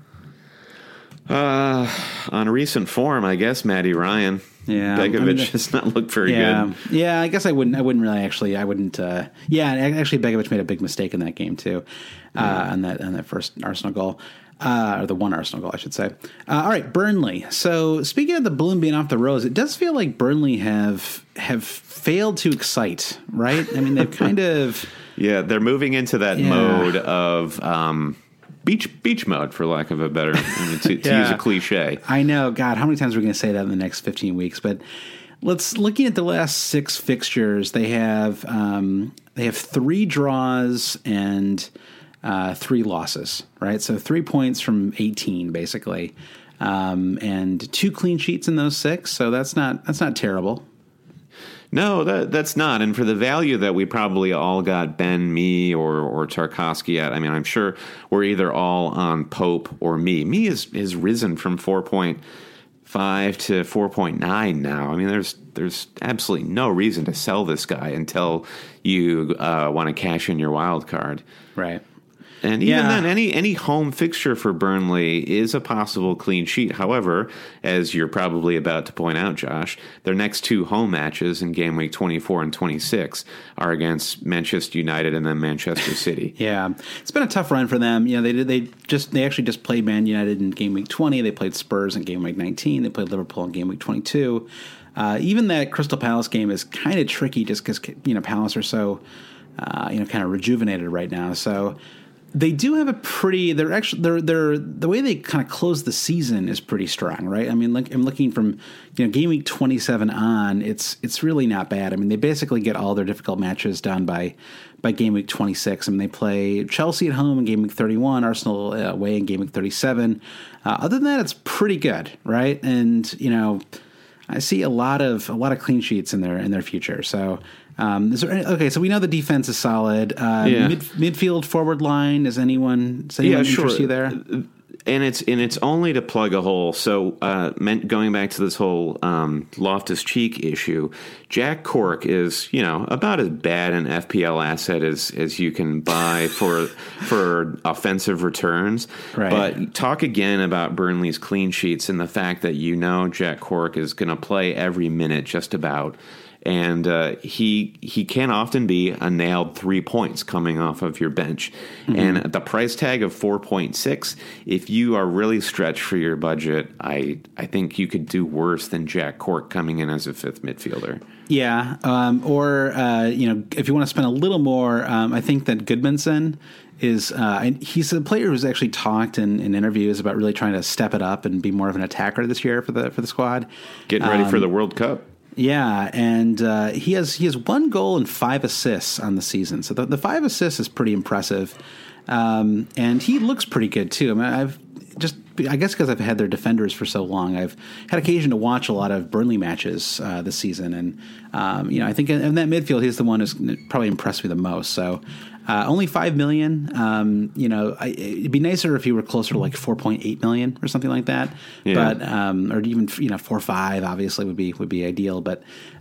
S2: On recent form, I guess Matty Ryan.
S1: Yeah,
S2: Begovic does not look very good.
S1: Yeah, I guess I wouldn't really actually. I wouldn't. Actually, Begovic made a big mistake in that game too, on that first Arsenal goal. Or the one Arsenal goal, I should say. All right, Burnley. So speaking of the bloom being off the rose, it does feel like Burnley have failed to excite, right? I mean, they've kind of...
S2: Yeah, they're moving into that mode of beach mode, for lack of a better... to use a cliche.
S1: I know. God, how many times are we going to say that in the next 15 weeks? But looking at the last 6 fixtures, they have 3 draws and... 3 losses, right? So 3 points from 18, basically, and 2 clean sheets in those 6. So that's not terrible.
S2: No, that's not. And for the value that we probably all got Ben, me, or Tarkovsky at, I mean, I'm sure we're either all on Pope or me. Me is risen from 4.5 to 4.9 now. I mean, there's absolutely no reason to sell this guy until you want to cash in your wild card,
S1: right?
S2: And even then, any home fixture for Burnley is a possible clean sheet. However, as you're probably about to point out, Josh, their next 2 home matches in game week 24 and 26 are against Manchester United and then Manchester City.
S1: Yeah, it's been a tough run for them. They actually just played Man United in game week 20. They played Spurs in game week 19. They played Liverpool in game week 22. Even that Crystal Palace game is kind of tricky just because Palace are so kind of rejuvenated right now. So. They do have a pretty. They're the way they kind of close the season is pretty strong, right? I mean, I'm looking from game week 27 on. It's really not bad. I mean, they basically get all their difficult matches done by game week 26. I mean, they play Chelsea at home in game week 31, Arsenal away in game week 37. Other than that, it's pretty good, right? And I see a lot of clean sheets in their future. So. So we know the defense is solid. Midfield, forward line. Does anyone interest you there?
S2: And it's only to plug a hole. So, going back to this whole Loftus-Cheek issue, Jack Cork is, about as bad an FPL asset as you can buy for offensive returns.
S1: Right.
S2: But talk again about Burnley's clean sheets and the fact that Jack Cork is going to play every minute just about. And he can often be a nailed 3 points coming off of your bench. Mm-hmm. And at the price tag of 4.6, if you are really stretched for your budget, I think you could do worse than Jack Cork coming in as a fifth midfielder.
S1: Yeah, or if you want to spend a little more, I think that Goodmanson is and he's a player who's actually talked in interviews about really trying to step it up and be more of an attacker this year for the squad.
S2: Getting ready for the World Cup.
S1: Yeah, and he has 1 goal and 5 assists on the season. So the 5 assists is pretty impressive, and he looks pretty good too. I mean, I guess because I've had their defenders for so long, I've had occasion to watch a lot of Burnley matches this season, and I think in that midfield, he's the one who's probably impressed me the most. So. Only 5 million. It'd be nicer if you were closer to like 4.8 million or something like that.
S2: Yeah.
S1: But or even 4 or 5 obviously would be ideal. But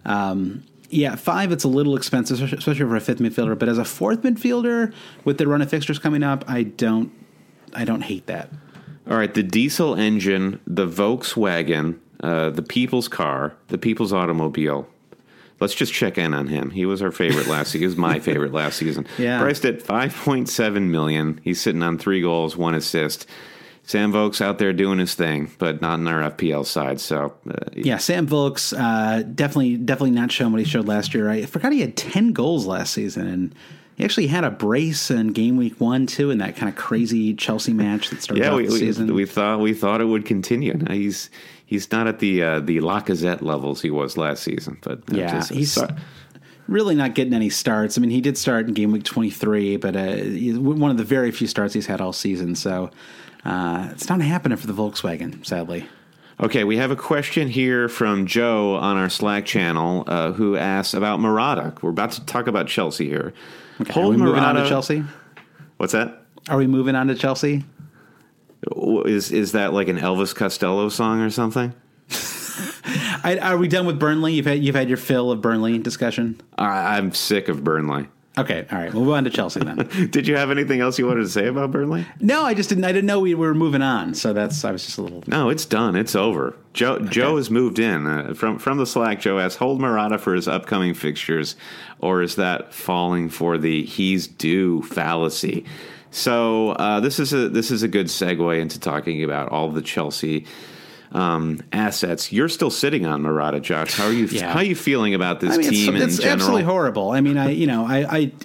S1: 5 it's a little expensive, especially for a fifth midfielder. But as a fourth midfielder with the run of fixtures coming up, I don't hate that.
S2: All right, the diesel engine, the Volkswagen, the people's car, the people's automobile. Let's just check in on him. He was our favorite last season. He was my favorite last season.
S1: Yeah.
S2: Priced at $5.7 million. He's sitting on 3 goals, 1 assist. Sam Vokes out there doing his thing, but not in our FPL side. So
S1: Sam Vokes definitely not showing what he showed last year. I forgot he had 10 goals last season, and he actually had a brace in game week 1 too, in that kind of crazy Chelsea match that started off the season.
S2: We thought it would continue. Now he's not at the Lacazette levels he was last season, but
S1: he's really not getting any starts. I mean, he did start in game week 23, but one of the very few starts he's had all season. So it's not happening for the Volkswagen, sadly.
S2: Okay, we have a question here from Joe on our Slack channel who asks about Morata. We're about to talk about Chelsea here.
S1: Okay, are we moving on to Chelsea?
S2: What's that?
S1: Are we moving on to Chelsea?
S2: Is that like an Elvis Costello song or something?
S1: Are we done with Burnley? You've had your fill of Burnley discussion.
S2: I'm sick of Burnley.
S1: Okay, all right. We'll move on to Chelsea then.
S2: Did you have anything else you wanted to say about Burnley?
S1: No, I didn't know we were moving on. So I was just a little.
S2: No, it's done. It's over. Joe has moved in from the Slack. Joe asks, hold Morata for his upcoming fixtures, or is that falling for the he's due fallacy? So this is a good segue into talking about all the Chelsea assets. You're still sitting on Morata, Josh. How are you? Yeah. How are you feeling about this team in general? It's
S1: absolutely horrible. I mean, I'd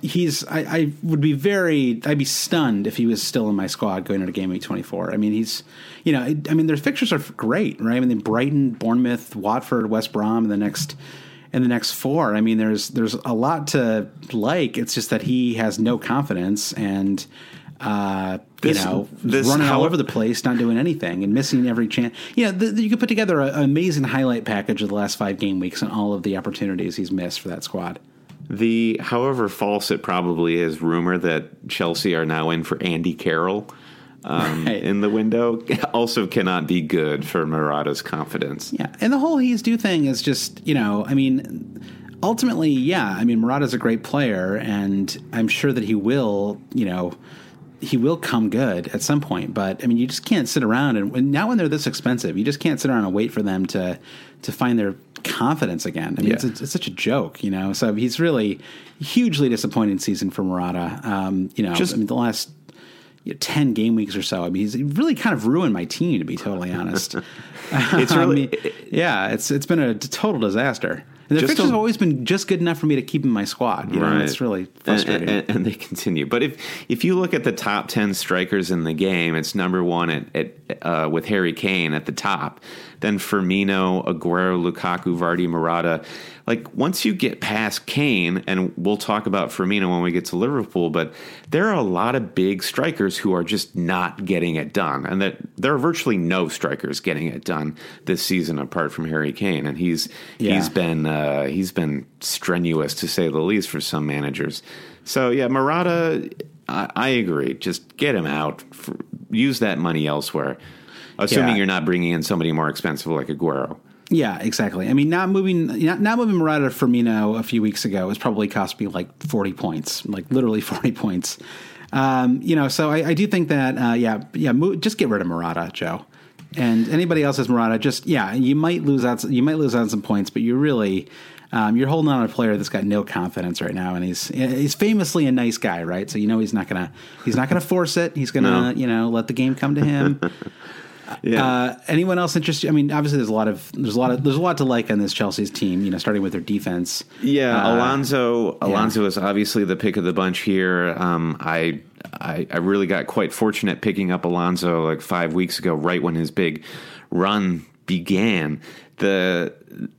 S1: be stunned if he was still in my squad going into game week 24. I mean, their fixtures are great, right? I mean, Brighton, Bournemouth, Watford, West Brom in the next 4. I mean, there's a lot to like. It's just that he has no confidence and. Running all over the place, not doing anything, and missing every chance. You could put together an amazing highlight package of the last 5 game weeks and all of the opportunities he's missed for that squad.
S2: However false it probably is, rumor that Chelsea are now in for Andy Carroll right. in the window also cannot be good for Morata's confidence.
S1: Yeah, and the whole he's due thing is just, ultimately, Morata's a great player, and I'm sure that he will, he will come good at some point, but I mean, you just can't sit around and now when they're this expensive, you just can't sit around and wait for them to find their confidence again. I mean, it's such a joke, So he's really hugely disappointing season for Morata. The last 10 game weeks or so. I mean, he's really kind of ruined my team, to be totally honest.
S2: It's really,
S1: it's been a total disaster. And the fixtures have always been just good enough for me to keep in my squad.
S2: Right.
S1: It's really frustrating.
S2: And they continue. But if you look at the top 10 strikers in the game, it's number 1 with Harry Kane at the top. Then Firmino, Aguero, Lukaku, Vardy, Morata. Like, once you get past Kane, and we'll talk about Firmino when we get to Liverpool, but there are a lot of big strikers who are just not getting it done. And that there are virtually no strikers getting it done this season apart from Harry Kane. And he's been strenuous, to say the least, for some managers. So, Morata, I agree. Just get him out. use that money elsewhere, assuming
S1: Yeah.
S2: you're not bringing in somebody more expensive like Aguero.
S1: Yeah, exactly. I mean, not moving Morata to Firmino a few weeks ago has probably cost me like 40 points, like literally 40 points. So I do think that, just get rid of Morata, Joe. And anybody else has Morata, you might lose out on some points, but you really, you're holding on to a player that's got no confidence right now, and he's famously a nice guy, right? So he's not gonna force it. He's gonna let the game come to him.
S2: Yeah.
S1: Anyone else interested? I mean, obviously there's a lot to like on this Chelsea's team. Starting with their defense.
S2: Yeah, Alonso is obviously the pick of the bunch here. I really got quite fortunate picking up Alonso like 5 weeks ago, right when his big run began. The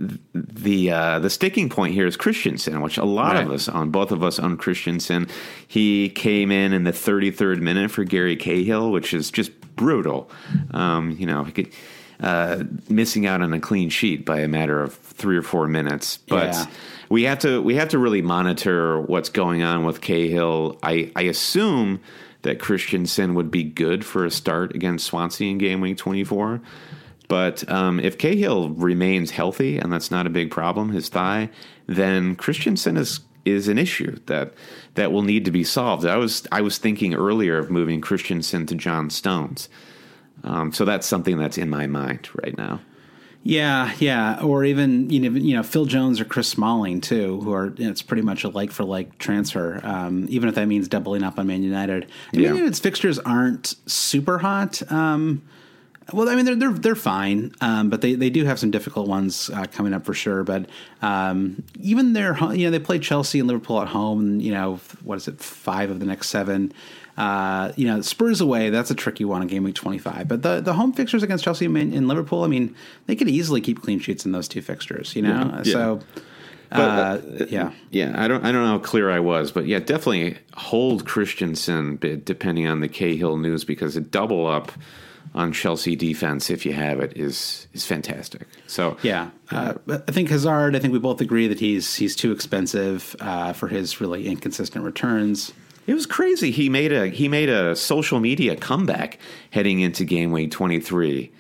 S2: sticking point here is Christensen, which a lot of us own. Both of us own Christensen. He came in the 33rd minute for Gary Cahill, which is just brutal. He could, missing out on a clean sheet by a matter of 3 or 4 minutes. But we have to really monitor what's going on with Cahill. I assume that Christensen would be good for a start against Swansea in game week 24. But if Cahill remains healthy, and that's not a big problem, his thigh, then Christensen is an issue that will need to be solved. I was thinking earlier of moving Christensen to John Stones. So that's something that's in my mind right now.
S1: Yeah, or even Phil Jones or Chris Smalling too, who are it's pretty much a like for like transfer. Even if that means doubling up on Man United. Man United's fixtures aren't super hot. Well, I mean they're fine, but they do have some difficult ones coming up for sure. But even they play Chelsea and Liverpool at home, and 5 of the next 7. Spurs away, that's a tricky one in game week 25. But the home fixtures against Chelsea and Liverpool, I mean, they could easily keep clean sheets in those 2 fixtures. So.
S2: I don't know how clear I was, but definitely hold Christensen depending on the Cahill news, because a double up on Chelsea defense, if you have it, is fantastic. So
S1: I think Hazard. I think we both agree that he's too expensive for his really inconsistent returns.
S2: It was crazy. He made a social media comeback heading into game week 23.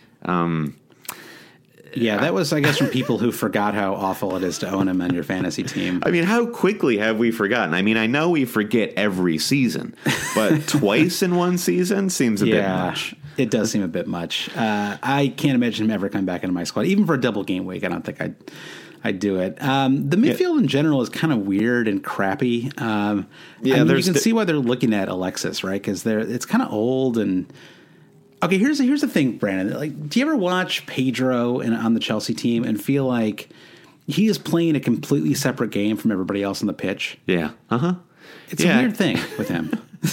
S1: That was, I guess, from people who forgot how awful it is to own him on your fantasy team.
S2: I mean, how quickly have we forgotten? I mean, I know we forget every season, but twice in one season seems a bit much.
S1: It does seem a bit much. I can't imagine him ever coming back into my squad, even for a double game week. I don't think I'd do it. The midfield in general is kind of weird and crappy. You can see why they're looking at Alexis, right? Because it's kind of old and. Okay, here's the thing, Brandon. Like, do you ever watch Pedro on the Chelsea team and feel like he is playing a completely separate game from everybody else on the pitch?
S2: Yeah.
S1: It's a weird thing with him.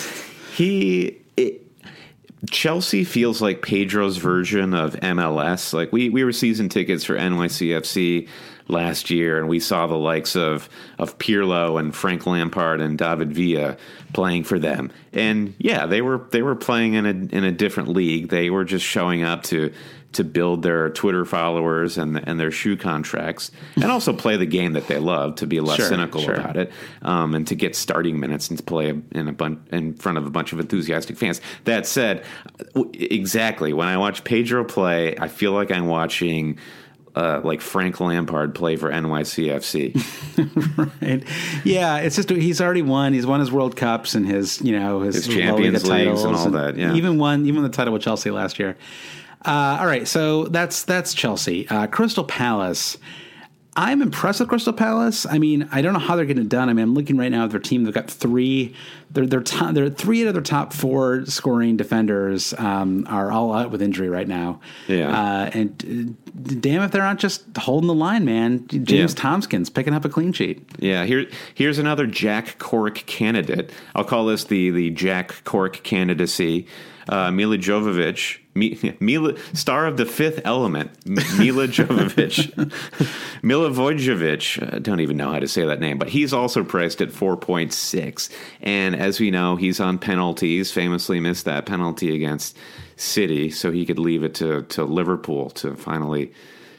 S2: Chelsea feels like Pedro's version of MLS. Like we were season tickets for NYCFC last year, and we saw the likes of Pirlo and Frank Lampard and David Villa playing for them. And they were playing in a different league. They were just showing up to build their Twitter followers and their shoe contracts, and also play the game that they love, to be less cynical about it, and to get starting minutes and to play in front of a bunch of enthusiastic fans. That said, exactly, when I watch Pedro play, I feel like I'm watching like Frank Lampard play for NYCFC.
S1: Right. Yeah, it's just he's already won. He's won his World Cups and his
S2: Champions Leagues and all that. Yeah,
S1: even the title with Chelsea last year. All right, so that's Chelsea. Crystal Palace. I'm impressed with Crystal Palace. I mean, I don't know how they're getting it done. I mean, I'm looking right now at their team. They've got 3. They're 3 out of their top 4 scoring defenders are all out with injury right now.
S2: Yeah.
S1: And damn if they're not just holding the line, man. James Tompkins picking up a clean sheet.
S2: Yeah. Here's another Jack Cork candidate. I'll call this the Jack Cork candidacy. Mila Jovovich, star of The Fifth Element, Mila Jovovich. Milivojevic, I don't even know how to say that name, but he's also priced at 4.6. And as we know, he's on penalties, famously missed that penalty against City, so he could leave it to Liverpool to finally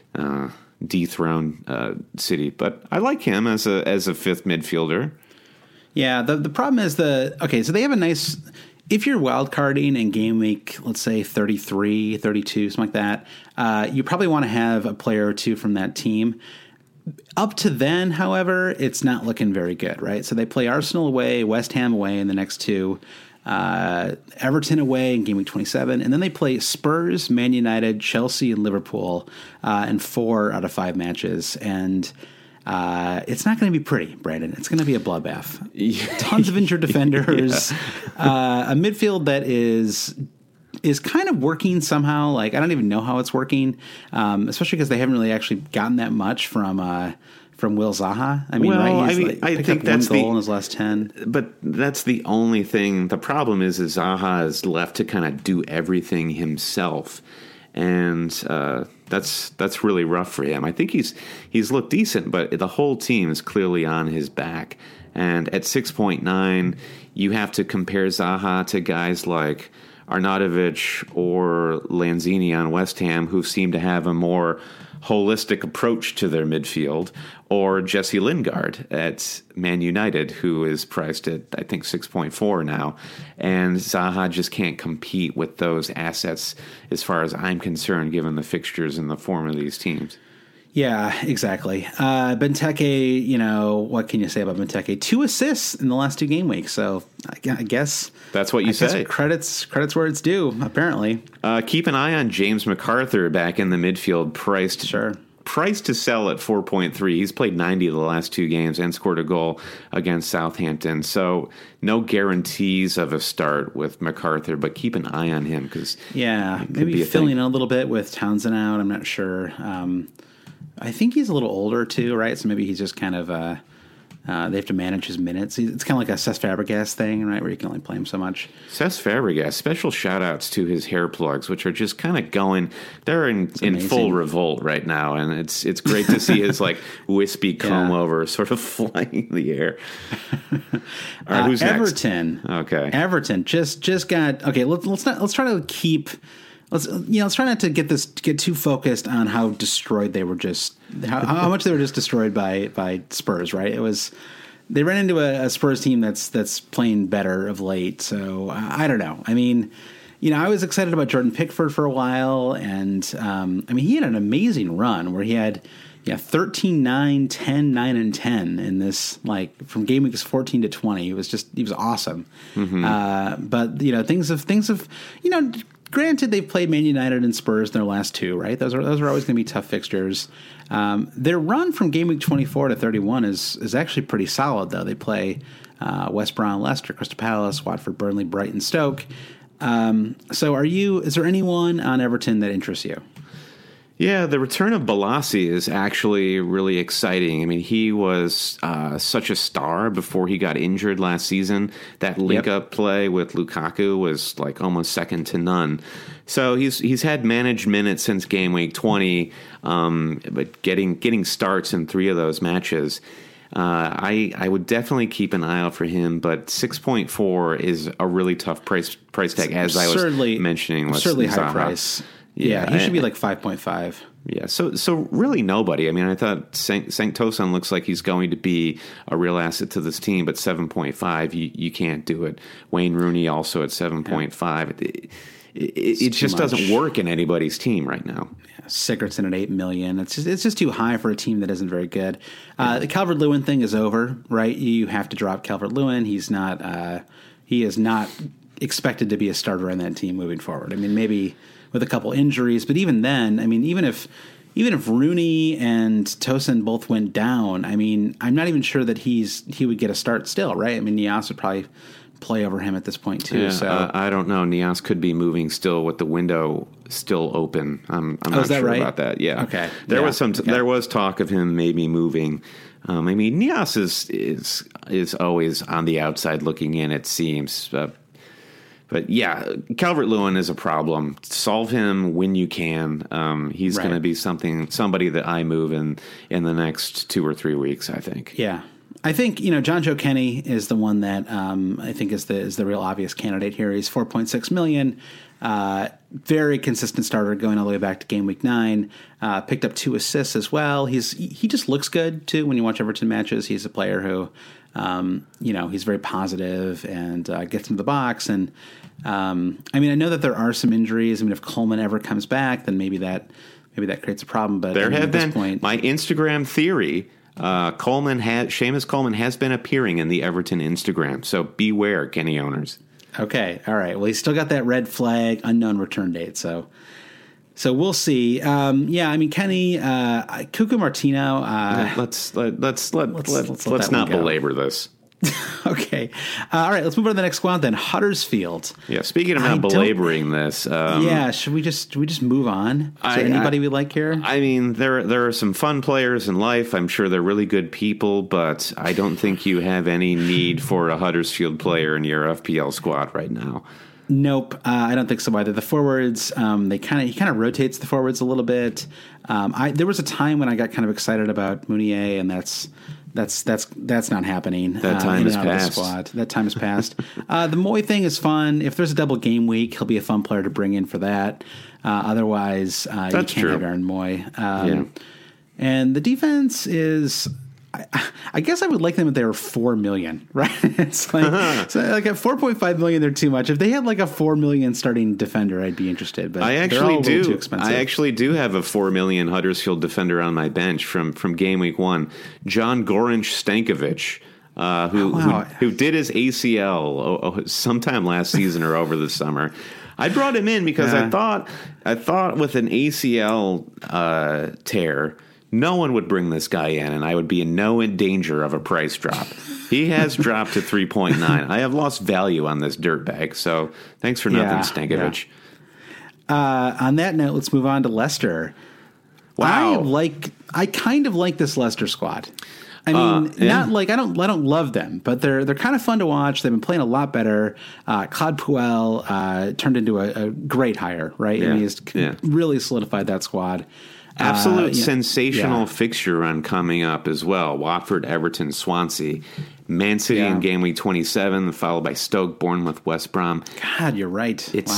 S2: dethrone City. But I like him as a fifth midfielder.
S1: Yeah, the problem is so they have a nice. if you're wildcarding in game week, let's say 33, 32, something like that, you probably want to have a player or two from that team. Up to then, however, it's not looking very good, right? So they play Arsenal away, West Ham away in the next two, Everton away in game week 27, and then they play Spurs, Man United, Chelsea, and Liverpool in 4 out of 5 matches. And it's not going to be pretty, Brandon. It's going to be a bloodbath. Tons of injured defenders, a midfield that is kind of working somehow. Like, I don't even know how it's working, especially because they haven't really actually gotten that much from Will Zaha. I mean,
S2: well,
S1: right?
S2: He's I think that's
S1: one goal in his last 10.
S2: But that's the only thing. The problem is Zaha is left to kind of do everything himself, and that's really rough for him. I think he's looked decent, but the whole team is clearly on his back. And at 6.9, you have to compare Zaha to guys like Arnautovic or Lanzini on West Ham, who seem to have a more holistic approach to their midfield, or Jesse Lingard at Man United, who is priced at, I think, 6.4 now. And Zaha just can't compete with those assets as far as I'm concerned, given the fixtures and the form of these teams.
S1: Yeah, exactly. Benteke, what can you say about Benteke? 2 assists in the last 2 game weeks. So I guess
S2: that's what you say.
S1: Credits where it's due, apparently.
S2: Keep an eye on James MacArthur back in the midfield, priced to sell at 4.3. He's played 90 of the last 2 games and scored a goal against Southampton. So no guarantees of a start with MacArthur, but keep an eye on him because
S1: maybe filling in a little bit with Townsend out. I'm not sure. I think he's a little older too, right? So maybe he's just kind of they have to manage his minutes. It's kind of like a Cesc Fabregas thing, right, where you can only play him so much.
S2: Cesc Fabregas, special shout-outs to his hair plugs, which are just kind of going. They're in full revolt right now, and it's great to see his like wispy comb over sort of flying in the air. All right, who's
S1: Everton.
S2: Next? Okay,
S1: Everton just got okay. Let's try to keep. Let's try not to get too focused on how destroyed they were how much they were just destroyed by Spurs, right? They ran into a Spurs team that's playing better of late. So I don't know. I mean, I was excited about Jordan Pickford for a while, and he had an amazing run where he had 13, 9, 10, 9, and 10 in this, like, from game weeks 14 to 20. He was awesome. Mm-hmm. But things have granted, they've played Man United and Spurs in their last 2, right? Those are always going to be tough fixtures. Their run from game week 24 to 31 is actually pretty solid, though. They play West Brom, Leicester, Crystal Palace, Watford, Burnley, Brighton, Stoke. So is there anyone on Everton that interests you?
S2: Yeah, the return of Balassi is actually really exciting. I mean, he was such a star before he got injured last season. That link-up play with Lukaku was like almost second to none. So he's had managed minutes since game week 20, but getting starts in 3 of those matches. I would definitely keep an eye out for him, but 6.4 is a really tough price tag, as I was mentioning.
S1: Certainly high price. Yeah, he should be like 5.5.
S2: Yeah, so really nobody. I mean, I thought Sankt Tosun looks like he's going to be a real asset to this team, but 7.5, you can't do it. Wayne Rooney also at 7.5. It just doesn't work in anybody's team right now.
S1: Yeah, Sigurdsson at 8 million. It's just too high for a team that isn't very good. The Calvert-Lewin thing is over, right? You have to drop Calvert-Lewin. He is not expected to be a starter on that team moving forward. I mean, maybe with a couple injuries, but even then, I mean, even if Rooney and Tosun both went down, I mean, I'm not even sure that he would get a start still, right? I mean, Nias would probably play over him at this point too.
S2: Yeah,
S1: so
S2: I don't know. Nias could be moving still with the window still open. I'm not sure about that. Yeah.
S1: Okay.
S2: There was talk of him maybe moving. I mean, Nias is always on the outside looking in, it seems. But yeah, Calvert-Lewin is a problem. Solve him when you can. He's going to be somebody that I move in the next 2 or 3 weeks, I think.
S1: Yeah. I think John Joe Kenny is the one that I think is the real obvious candidate here. He's $4.6 million, very consistent starter going all the way back to game week 9. Picked up 2 assists as well. He just looks good too when you watch Everton matches. He's a player who he's very positive and gets into the box. And I know that there are some injuries. I mean, if Coleman ever comes back, then maybe that creates a problem. But
S2: there have been
S1: point,
S2: my Instagram theory. Seamus Coleman has been appearing in the Everton Instagram, so beware, Kenny owners.
S1: Okay, all right. Well, he's still got that red flag, unknown return date. So we'll see. Kenny, Cuco Martino.
S2: Let's not belabor this.
S1: Okay. All right. Let's move on to the next squad then. Huddersfield.
S2: Yeah. Speaking of not belaboring this.
S1: Should we just move on? Is there anybody we like here?
S2: I mean, there are some fun players in life. I'm sure they're really good people, but I don't think you have any need for a Huddersfield player in your FPL squad right now.
S1: Nope, I don't think so either. The forwards, he kind of rotates the forwards a little bit. There was a time when I got kind of excited about Mounier, and that's not happening.
S2: That time has passed.
S1: That time has passed. The Moy thing is fun. If there's a double game week, he'll be a fun player to bring in for that. Otherwise, you can't have Aaron Moy. And the defense is. I guess I would like them if they were $4 million, right? It's like, so like at $4.5 million, they're too much. If they had like a $4 million starting defender, I'd be interested. But
S2: I actually do.
S1: Too expensive.
S2: I actually do have a $4 million Huddersfield defender on my bench from game week 1, John Goranč Stankovic. Who did his ACL sometime last season or over the summer. I brought him in because I thought with an ACL tear, no one would bring this guy in, and I would be in no danger of a price drop. He has dropped to 3.9. I have lost value on this dirtbag, so thanks for nothing, Stankovic.
S1: Yeah. On that note, let's move on to Leicester.
S2: Wow.
S1: I kind of like this Leicester squad. I mean, not like I don't love them, but they're kind of fun to watch. They've been playing a lot better. Claude Puel turned into a great hire, right?
S2: Yeah.
S1: And he's really solidified that squad.
S2: Absolute sensational fixture run coming up as well. Watford, Everton, Swansea, Man City in game week 27, followed by Stoke, Bournemouth, West Brom.
S1: God, you're right.
S2: It's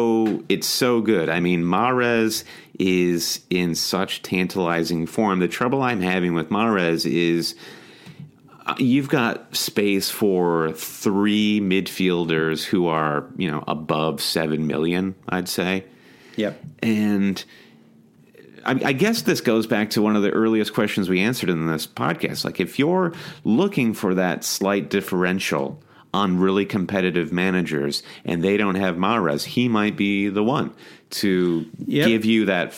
S2: so good. I mean, Mahrez is in such tantalizing form. The trouble I'm having with Mahrez is you've got space for 3 midfielders who are, above 7 million, I'd say.
S1: Yep.
S2: And I guess this goes back to one of the earliest questions we answered in this podcast. Like, if you're looking for that slight differential on really competitive managers and they don't have Mahrez, he might be the one to give you that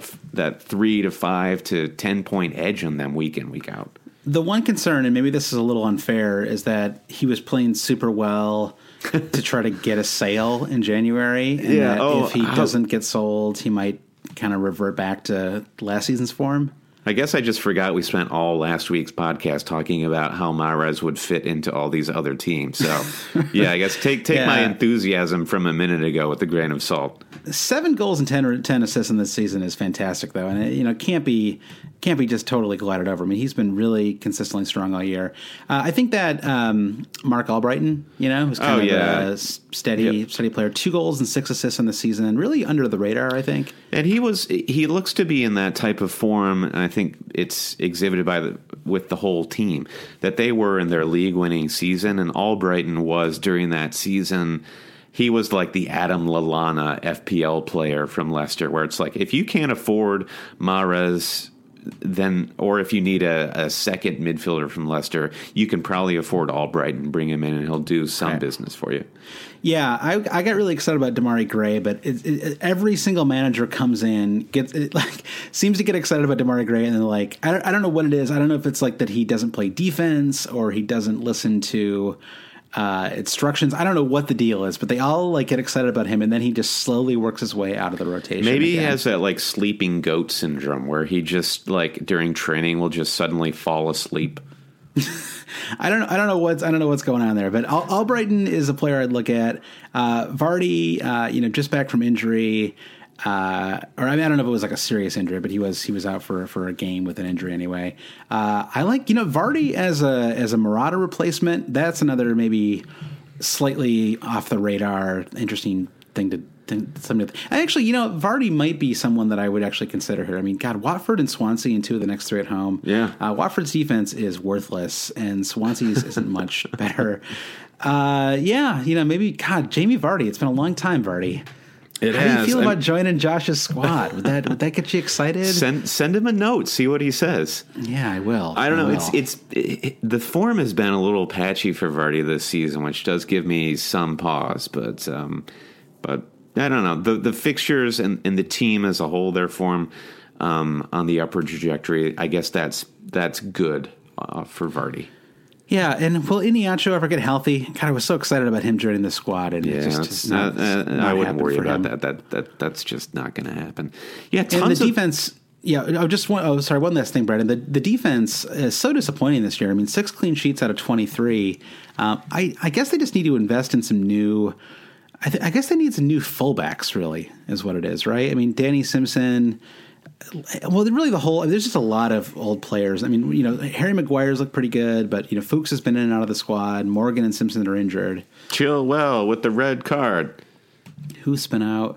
S2: 3 to 5 to 10 point edge on them week in, week out.
S1: The one concern, and maybe this is a little unfair, is that he was playing super well to try to get a sale in January. And if he doesn't get sold, he might kind of revert back to last season's form.
S2: I guess I just forgot we spent all last week's podcast talking about how Mahrez would fit into all these other teams. So, I guess take my enthusiasm from a minute ago with a grain of salt.
S1: 7 goals and 10 assists in this season is fantastic, though, and it can't be just totally glided over. I mean, he's been really consistently strong all year. I think that Mark Albrighton, who's kind of a steady player, 2 goals and 6 assists in the season, and really under the radar, I think.
S2: And he looks to be in that type of form, and I think it's exhibited with the whole team that they were in their league-winning season, and Albrighton was during that season. He was like the Adam Lallana FPL player from Leicester, where it's like, if you can't afford Mahrez, then, or if you need a second midfielder from Leicester, you can probably afford Albrighton, bring him in, and he'll do some business for you.
S1: Yeah, I got really excited about Damari Gray, but every single manager comes in, seems to get excited about Damari Gray, and then I don't know what it is. I don't know if it's like that he doesn't play defense or he doesn't listen to instructions. I don't know what the deal is, but they all get excited about him, and then he just slowly works his way out of the rotation.
S2: Maybe he has that sleeping goat syndrome where he just during training will just suddenly fall asleep.
S1: I don't know what's going on there, but Albrighton is a player I'd look at. Vardy, just back from injury. or I don't know if it was like a serious injury, but he was out for a game with an injury anyway. I like Vardy as a Murata replacement. That's another maybe slightly off the radar, interesting thing to. Actually, Vardy might be someone that I would actually consider here. I mean, God, Watford and Swansea in 2 of the next 3 at home.
S2: Yeah.
S1: Watford's defense is worthless, and Swansea's isn't much better. Maybe, God, Jamie Vardy. It's been a long time, Vardy. How do you feel about joining Josh's squad? Would that get you excited?
S2: Send him a note. See what he says.
S1: Yeah, I will.
S2: I don't know. The form has been a little patchy for Vardy this season, which does give me some pause. But I don't know. The fixtures and the team as a whole, their form on the upward trajectory. I guess that's good for Vardy.
S1: Yeah, and will Iheanacho ever get healthy? God, I was so excited about him joining the squad, and
S2: I wouldn't worry about that. That's just not going to happen. Yeah,
S1: and the defense. Yeah, one last thing, Brandon. The defense is so disappointing this year. I mean, 6 clean sheets out of 23. I guess they just need to invest in some new. I guess they need some new fullbacks. Really, is what it is, right? I mean, Danny Simpson. Well, really, there's just a lot of old players. I mean, Harry Maguire's looked pretty good, but Fuchs has been in and out of the squad. Morgan and Simpson are injured.
S2: Chilwell with the red card.
S1: Who's been out?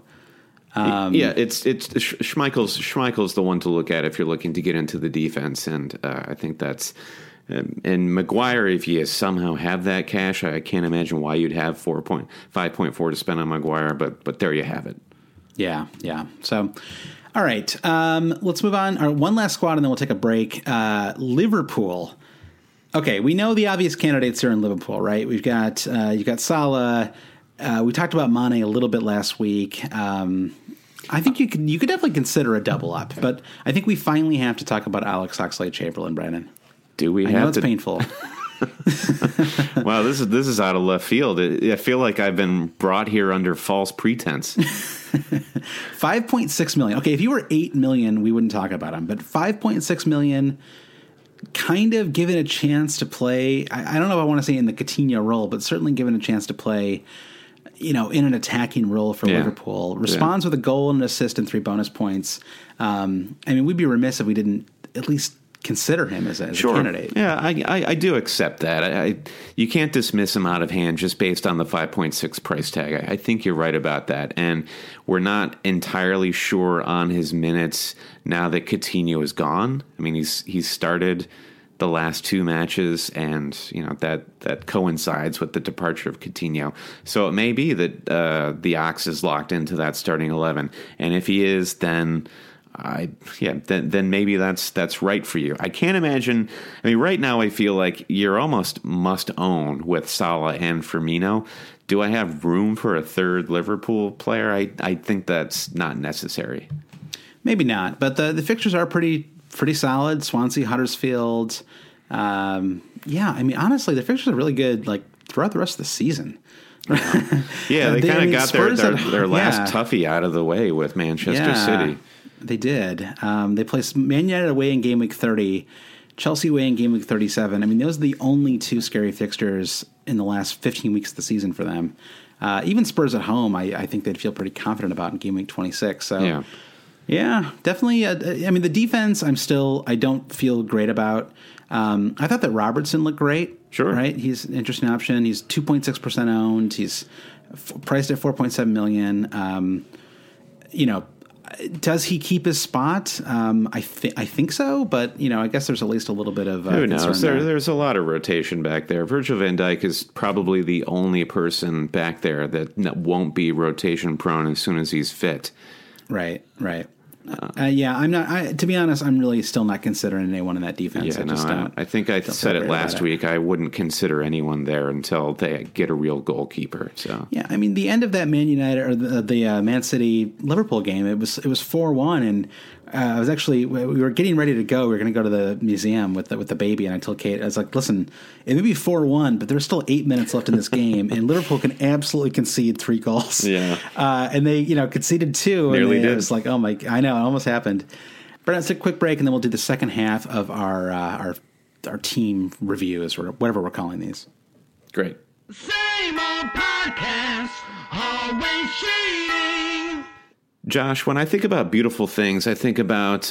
S2: It's Schmeichel's the one to look at if you're looking to get into the defense, and I think that's. And Maguire, if you somehow have that cash, I can't imagine why you'd have 5.4 to spend on Maguire, but there you have it.
S1: Yeah. So. All right, let's move on. One last squad, and then we'll take a break. Liverpool. Okay, we know the obvious candidates are in Liverpool, right? We've got you got Salah. We talked about Mane a little bit last week. I think you could definitely consider a double up, but I think we finally have to talk about Alex Oxlade-Chamberlain, Brennan.
S2: Do we?
S1: I know it's painful.
S2: Wow, this is out of left field. I feel like I've been brought here under false pretense.
S1: 5.6 million. Okay, if you were 8 million, we wouldn't talk about him. But 5.6 million, kind of given a chance to play. I don't know if I want to say in the Coutinho role, but certainly given a chance to play, in an attacking role for Liverpool. Responds with a goal and an assist and 3 bonus points. We'd be remiss if we didn't at least consider him as a candidate.
S2: Yeah, I do accept that. You can't dismiss him out of hand just based on the 5.6 price tag. I think you're right about that. And we're not entirely sure on his minutes now that Coutinho is gone. I mean, he's started the last 2 matches, and that coincides with the departure of Coutinho. So it may be that the Ox is locked into that starting 11. And if he is, then then maybe that's right for you. I can't imagine. I mean, right now I feel like you're almost must own with Salah and Firmino. Do I have room for a third Liverpool player? I think that's not necessary.
S1: Maybe not, but the fixtures are pretty solid. Swansea, Huddersfield. Honestly, the fixtures are really good. Like throughout the rest of the season.
S2: Yeah, they kind of got their last toughie out of the way with Manchester City.
S1: They did. They placed Man United away in game week 30, Chelsea away in game week 37. I mean, those are the only 2 scary fixtures in the last 15 weeks of the season for them. Even Spurs at home, I think they'd feel pretty confident about in game week 26. So, yeah definitely. The defense, I don't feel great about. I thought that Robertson looked great.
S2: Sure.
S1: Right? He's an interesting option. He's 2.6% owned. He's priced at $4.7 million. Does he keep his spot? I think so, but I guess there's at least a little bit of
S2: who knows. There's a lot of rotation back there. Virgil van Dijk is probably the only person back there that won't be rotation prone as soon as he's fit.
S1: Right. I'm not. To be honest, I'm really still not considering anyone in that defense.
S2: I think I said it last week. I wouldn't consider anyone there until they get a real goalkeeper. So
S1: the end of that Man United or the Man City Liverpool game, it was 4-1, and I was actually we were getting ready to go. We were going to go to the museum with the baby, and I told Kate, I was like, listen, it may be 4-1, but there's still 8 minutes left in this game, and Liverpool can absolutely concede 3 goals.
S2: Yeah,
S1: and they conceded 2.
S2: Nearly did.
S1: It was like, oh my, I know. It almost happened. But let's take a quick break, and then we'll do the second half of our team reviews, or whatever we're calling these.
S2: Great.
S3: Same old podcast, always cheating.
S2: Josh, when I think about beautiful things, I think about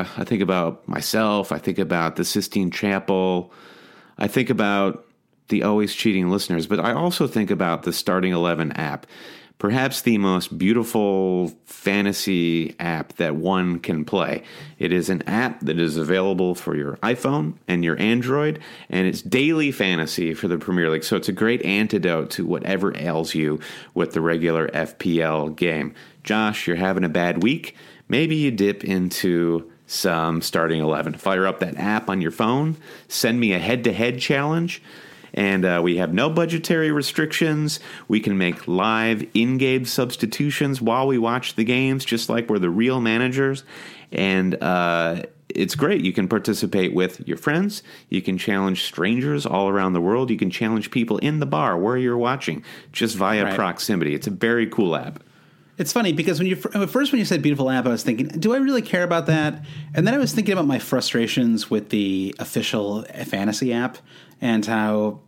S2: myself. I think about the Sistine Chapel. I think about the Always Cheating listeners, but I also think about the Starting 11 app. Perhaps the most beautiful fantasy app that one can play. It is an app that is available for your iPhone and your Android, and it's daily fantasy for the Premier League. So it's a great antidote to whatever ails you with the regular FPL game. Josh, you're having a bad week. Maybe you dip into some Starting 11. Fire up that app on your phone. Send me a head-to-head challenge. And we have no budgetary restrictions. We can make live in-game substitutions while we watch the games, just like we're the real managers. And it's great. You can participate with your friends. You can challenge strangers all around the world. You can challenge people in the bar where you're watching, just via proximity. It's a very cool app.
S1: It's funny because when you said beautiful app, I was thinking, do I really care about that? And then I was thinking about my frustrations with the official fantasy app and how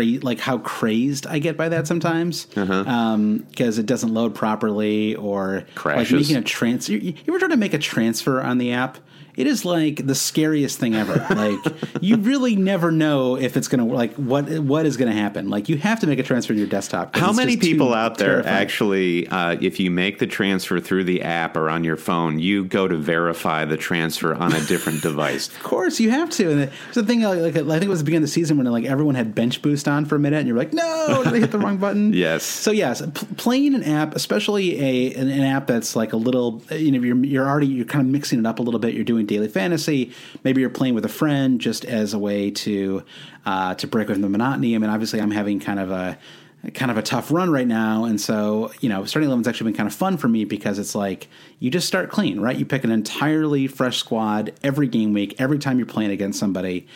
S1: crazed I get by that sometimes because it doesn't load properly or
S2: crashes.
S1: Like making a transfer. You ever try to make a transfer on the app? It is like the scariest thing ever. Like you really never know if it's going to what is going to happen. Like you have to make a transfer to your desktop.
S2: How many people out there
S1: terrifying.
S2: actually, if you make the transfer through the app or on your phone, you go to verify the transfer on a different device?
S1: Of course, you have to. And it's the thing. I think it was the beginning of the season when everyone had Bench Boost on for a minute, and you're like, no, did I hit the wrong button?
S2: Yes.
S1: So yes, playing an app, especially an app that's like a little, you're kind of mixing it up a little bit. You're doing daily fantasy. Maybe you're playing with a friend just as a way to break away from the monotony. I mean, obviously, I'm having kind of a tough run right now, and so starting 11's actually been kind of fun for me because it's like you just start clean, right? You pick an entirely fresh squad every game week, every time you're playing against somebody,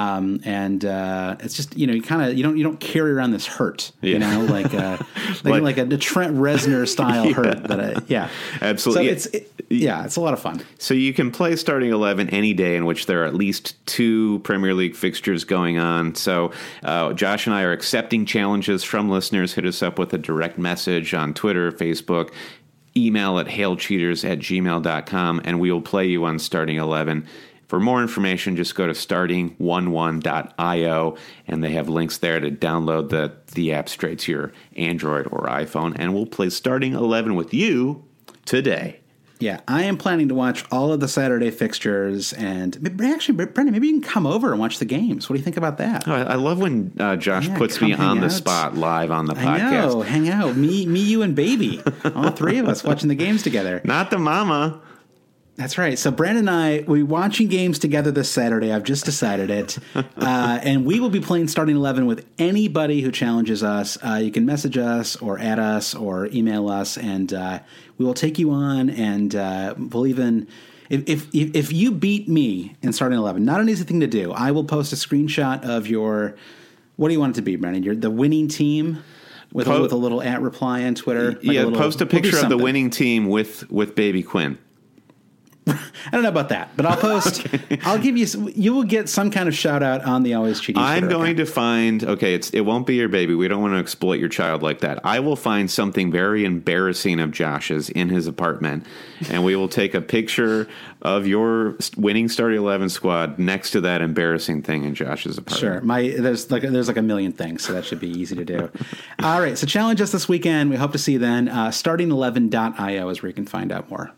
S1: and it's just you don't carry around this hurt, like a Trent Reznor style hurt. That
S2: absolutely.
S1: So it's a lot of fun.
S2: So you can play Starting 11 any day in which there are at least 2 Premier League fixtures going on. So Josh and I are accepting challenges from listeners. Hit us up with a direct message on Twitter, Facebook, email at hailcheaters@gmail.com, and we will play you on Starting 11. For more information, just go to starting11.io, and they have links there to download the app straight to your Android or iPhone, and we'll play Starting 11 with you today.
S1: Yeah, I am planning to watch all of the Saturday fixtures, and actually, Brendan, maybe you can come over and watch the games. What do you think about that?
S2: Oh, I love when Josh puts me on the spot live on the podcast.
S1: I know, hang out. Me, you, and baby. All 3 of us watching the games together.
S2: Not the mama.
S1: That's right. So Brandon and I, we're watching games together this Saturday. I've just decided it. And we will be playing Starting 11 with anybody who challenges us. You can message us or add us or email us, and we will take you on. And we'll even, if you beat me in Starting 11, not an easy thing to do, I will post a screenshot of your, what do you want it to be, Brandon? The winning team? With a little @ reply on Twitter.
S2: Post a picture of the winning team with Baby Quinn.
S1: I don't know about that, but I'll post. Okay. I'll give you. You will get some kind of shout out on the Always Cheating.
S2: I'm going to find. Okay, it won't be your baby. We don't want to exploit your child like that. I will find something very embarrassing of Josh's in his apartment, and we will take a picture of your winning Starting 11 squad next to that embarrassing thing in Josh's apartment.
S1: Sure. There's like a million things, so that should be easy to do. All right. So challenge us this weekend. We hope to see you then. Starting11.io is where you can find out more.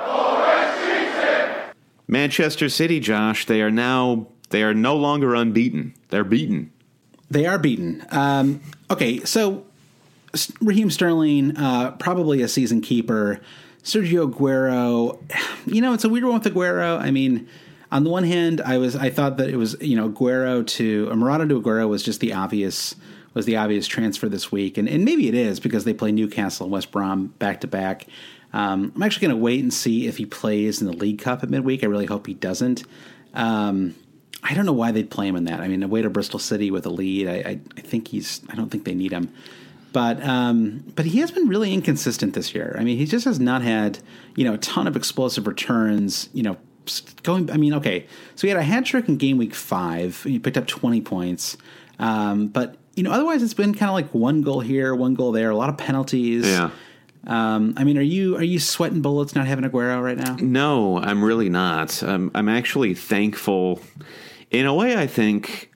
S2: Manchester City, Josh, they are no longer unbeaten. They're beaten. They
S1: are beaten. Okay, so Raheem Sterling, probably a season keeper. Sergio Aguero, it's a weird one with Aguero. I mean, on the one hand, I thought that it was Morata to Aguero was just the obvious transfer this week, and maybe it is because they play Newcastle and West Brom back to back. I'm actually going to wait and see if he plays in the League Cup at midweek. I really hope he doesn't. I don't know why they'd play him in that. I mean, away to Bristol City with a lead, I don't think they need him. But he has been really inconsistent this year. I mean, he just has not had, a ton of explosive returns, so he had a hat trick in game week 5. He picked up 20 points. But, otherwise it's been kind of like one goal here, one goal there, a lot of penalties.
S2: Yeah.
S1: I mean, are you sweating bullets not having Aguero right now?
S2: No, I'm really not. I'm actually thankful. In a way, I think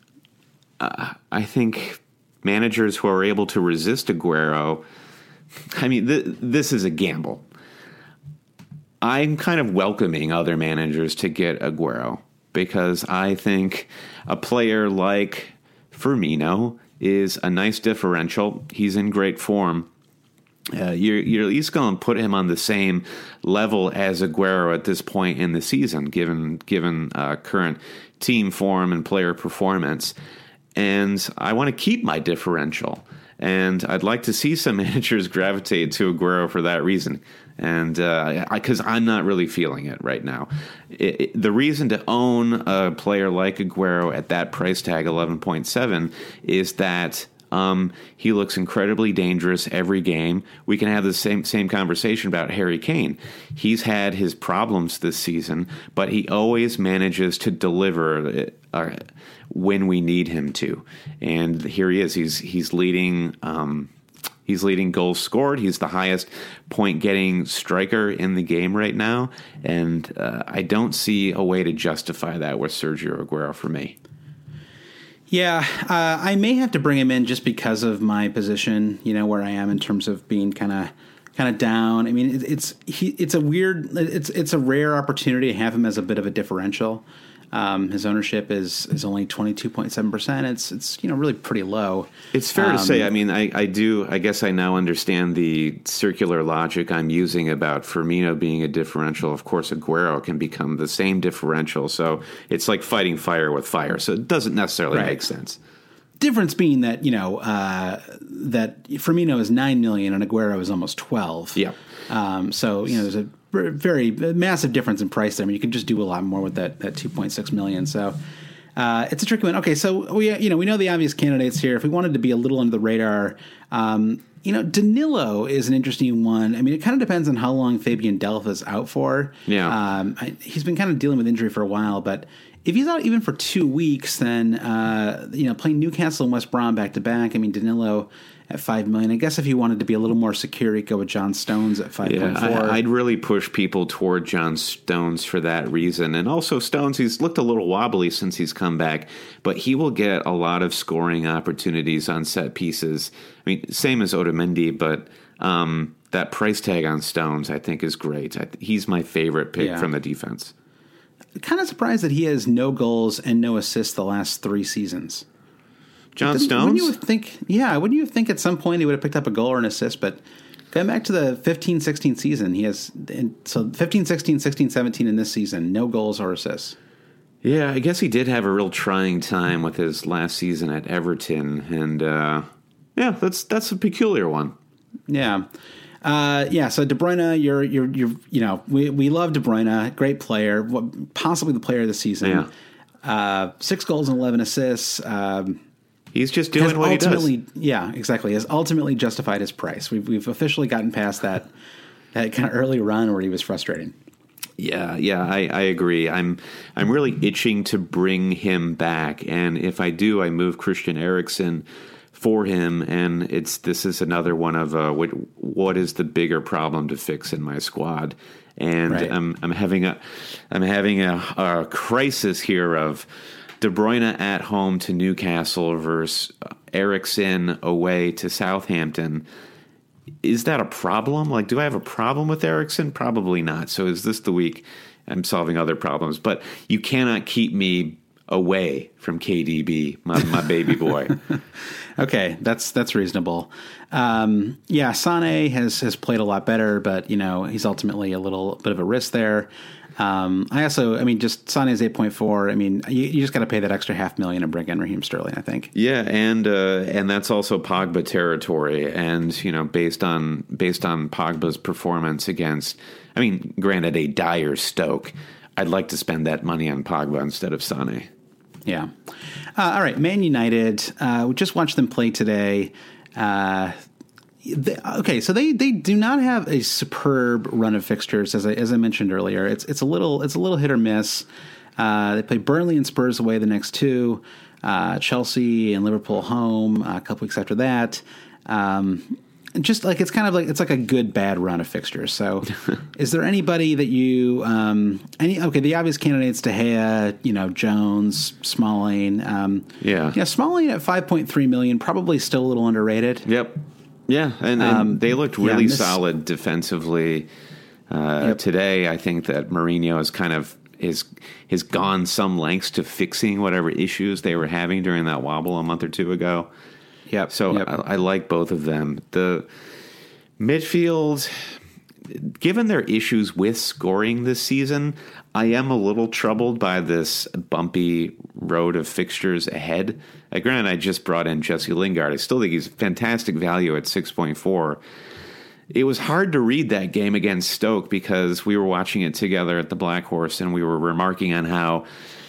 S2: managers who are able to resist Aguero, I mean, this is a gamble. I'm kind of welcoming other managers to get Aguero because I think a player like Firmino is a nice differential. He's in great form. You're at least going to put him on the same level as Aguero at this point in the season, given current team form and player performance. And I want to keep my differential. And I'd like to see some managers gravitate to Aguero for that reason. And because I'm not really feeling it right now. The reason to own a player like Aguero at that price tag, 11.7, is that he looks incredibly dangerous every game. We can have the same conversation about Harry Kane. He's had his problems this season, but he always manages to deliver when we need him to. And here he is. He's leading. He's leading goals scored. He's the highest point-getting striker in the game right now, and I don't see a way to justify that with Sergio Aguero for me.
S1: Yeah, I may have to bring him in just because of my position, where I am in terms of being kind of down. I mean, it's a rare opportunity to have him as a bit of a differential. His ownership is only 22.7%. It's really pretty low.
S2: It's fair to say. I mean, I guess I now understand the circular logic I'm using about Firmino being a differential. Of course, Aguero can become the same differential. So it's like fighting fire with fire. So it doesn't necessarily make sense.
S1: Difference being that that Firmino is 9 million and Aguero is almost 12.
S2: Yeah.
S1: So there's a very massive difference in price there. I mean, you could just do a lot more with that 2.6 million. So it's a tricky one. Okay, so we know the obvious candidates here. If we wanted to be a little under the radar, Danilo is an interesting one. I mean, it kind of depends on how long Fabian Delph is out for.
S2: Yeah,
S1: he's been kind of dealing with injury for a while, but if he's out even for 2 weeks, then playing Newcastle and West Brom back to back. I mean, Danilo at 5 million. I guess if you wanted to be a little more secure, you go with John Stones at 5.4.
S2: Yeah, I'd really push people toward John Stones for that reason. And also Stones, he's looked a little wobbly since he's come back, but he will get a lot of scoring opportunities on set pieces. I mean, same as Otamendi, but that price tag on Stones I think is great. He's my favorite pick from the defense.
S1: Kind of surprised that he has no goals and no assists the last 3 seasons.
S2: John Stones?
S1: Wouldn't you think at some point he would have picked up a goal or an assist? But going back to the 15-16 season, he has 15-16, 16-17 in this season, no goals or assists.
S2: Yeah, I guess he did have a real trying time with his last season at Everton, and that's a peculiar one.
S1: Yeah. So De Bruyne, we love De Bruyne, great player, possibly the player of the season.
S2: Yeah.
S1: 6 goals and 11 assists.
S2: He's just doing what he does.
S1: Yeah, exactly. Has ultimately justified his price. We've officially gotten past that kind of early run where he was frustrating.
S2: Yeah, I agree. I'm really itching to bring him back, and if I do, I move Christian Eriksen for him, and this is another one of what is the bigger problem to fix in my squad, and right. I'm having a crisis here of De Bruyne at home to Newcastle versus Eriksen away to Southampton. Is that a problem? Like, do I have a problem with Eriksen? Probably not. So is this the week I'm solving other problems? But you cannot keep me away from KDB, my baby boy.
S1: Okay, that's reasonable. Sané has played a lot better, but he's ultimately a little bit of a risk there. Just Sané's 8.4. I mean, you just got to pay that extra $500,000 and bring in Raheem Sterling, I think.
S2: Yeah, and that's also Pogba territory. And based on Pogba's performance against, granted a dire Stoke, I'd like to spend that money on Pogba instead of Sané.
S1: Yeah. All right, Man United. We just watched them play today. So they do not have a superb run of fixtures, as I mentioned earlier. It's a little hit or miss. They play Burnley and Spurs away the next 2, Chelsea and Liverpool home a couple weeks after that. just like it's kind of like it's like a good bad run of fixtures. So, is there anybody that you the obvious candidates: De Gea, Jones, Smalling. Smalling at 5.3 million, probably still a little underrated.
S2: Yep. Yeah, and they looked really solid defensively today. I think that Mourinho is kind of has gone some lengths to fixing whatever issues they were having during that wobble a month or two ago.
S1: Yep.
S2: So I like both of them. The midfield, given their issues with scoring this season, I am a little troubled by this bumpy road of fixtures ahead. Granted, I just brought in Jesse Lingard. I still think he's fantastic value at 6.4. It was hard to read that game against Stoke because we were watching it together at the Black Horse, and we were remarking on how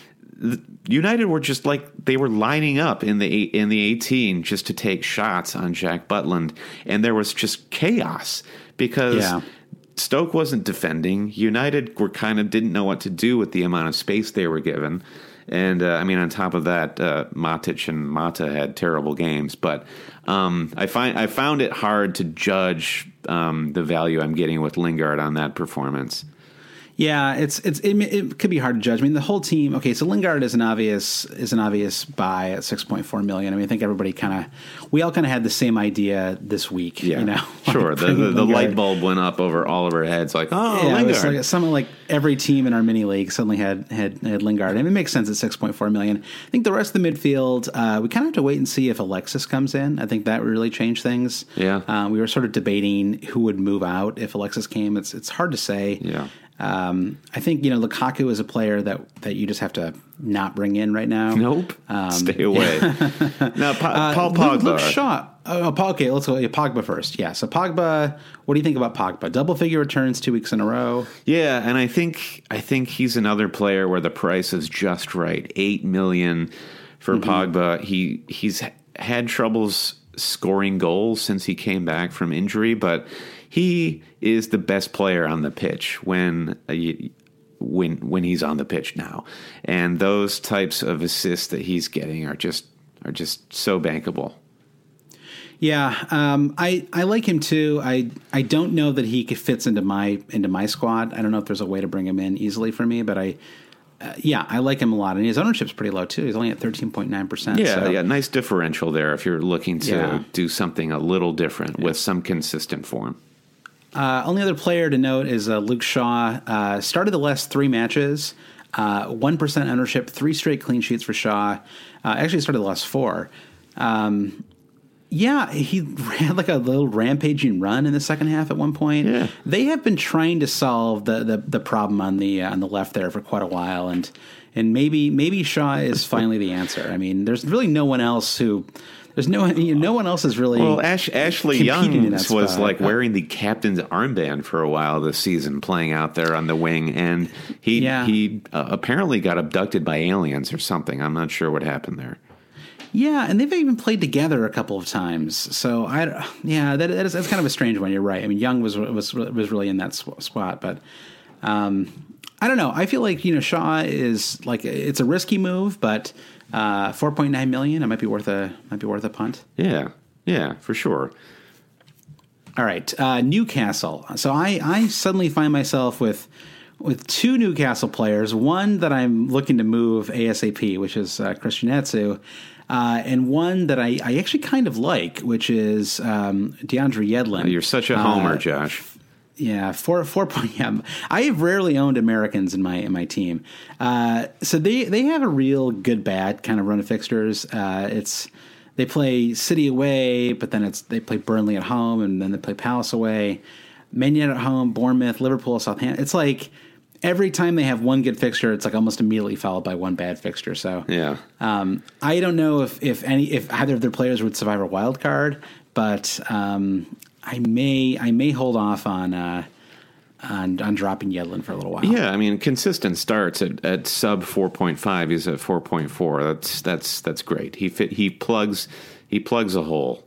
S2: United were just like they were lining up in the 18 just to take shots on Jack Butland, and there was just chaos because Stoke wasn't defending. United were kind of didn't know what to do with the amount of space they were given. And, on top of that, Matic and Mata had terrible games. But I found it hard to judge the value I'm getting with Lingard on that performance.
S1: Yeah, it could be hard to judge. I mean, the whole team. Okay, so Lingard is an obvious buy at 6.4 million. I mean, I think we all kind of had the same idea this week.
S2: Yeah, sure. The light bulb went up over all of our heads. Like, Lingard.
S1: It was like something like every team in our mini league suddenly had Lingard. I mean, it makes sense at 6.4 million. I think the rest of the midfield, we kind of have to wait and see if Alexis comes in. I think that would really change things.
S2: Yeah,
S1: we were sort of debating who would move out if Alexis came. It's hard to say.
S2: Yeah.
S1: I think Lukaku is a player that you just have to not bring in right now.
S2: Nope, stay away. Now, Paul Pogba.
S1: Luke Shaw. Okay, let's go. Pogba first. Yeah, so Pogba. What do you think about Pogba? Double figure returns 2 weeks in a row.
S2: Yeah, and I think he's another player where the price is just right. 8 million for Pogba. He's had troubles scoring goals since he came back from injury, but he is the best player on the pitch when he's on the pitch now, and those types of assists that he's getting are just so bankable.
S1: Yeah, I like him too. I don't know that he fits into my squad. I don't know if there's a way to bring him in easily for me, but I like him a lot, and his ownership's pretty low too. He's only at 13.9%.
S2: Yeah, nice differential there if you're looking to do something a little different with some consistent form.
S1: Only other player to note is Luke Shaw. Started the last 3 matches, 1% ownership, 3 straight clean sheets for Shaw. Actually started the last 4. He had like a little rampaging run in the second half at one point.
S2: Yeah. They
S1: have been trying to solve the problem on the left there for quite a while, and maybe Shaw is finally the answer. I mean, there's really no one else who. There's no one else is really. Well,
S2: Ashley Young was like wearing the captain's armband for a while this season, playing out there on the wing, and he apparently got abducted by aliens or something. I'm not sure what happened there.
S1: Yeah, and they've even played together a couple of times. So that's kind of a strange one. You're right. I mean, Young was really in that spot, but I don't know. I feel like Shaw is like it's a risky move, but 4.9 million. It might be worth a punt.
S2: Yeah, for sure.
S1: All right, Newcastle. So I suddenly find myself with 2 Newcastle players. One that I'm looking to move ASAP, which is Christian Atsu. And one that I actually kind of like, which is DeAndre Yedlin.
S2: You're such a homer, Josh.
S1: Yeah, 4 point. I have rarely owned Americans in my team, so they have a real good bad kind of run of fixtures. They play City away, but then they play Burnley at home, and then they play Palace away, Man United at home, Bournemouth, Liverpool, Southampton. It's like every time they have one good fixture, it's like almost immediately followed by one bad fixture. So
S2: yeah,
S1: I don't know if either of their players would survive a wild card, but I may hold off on dropping Yedlin for a little while.
S2: Yeah, I mean, consistent starts at sub 4.5. He's at 4.4. That's great. He plugs a hole.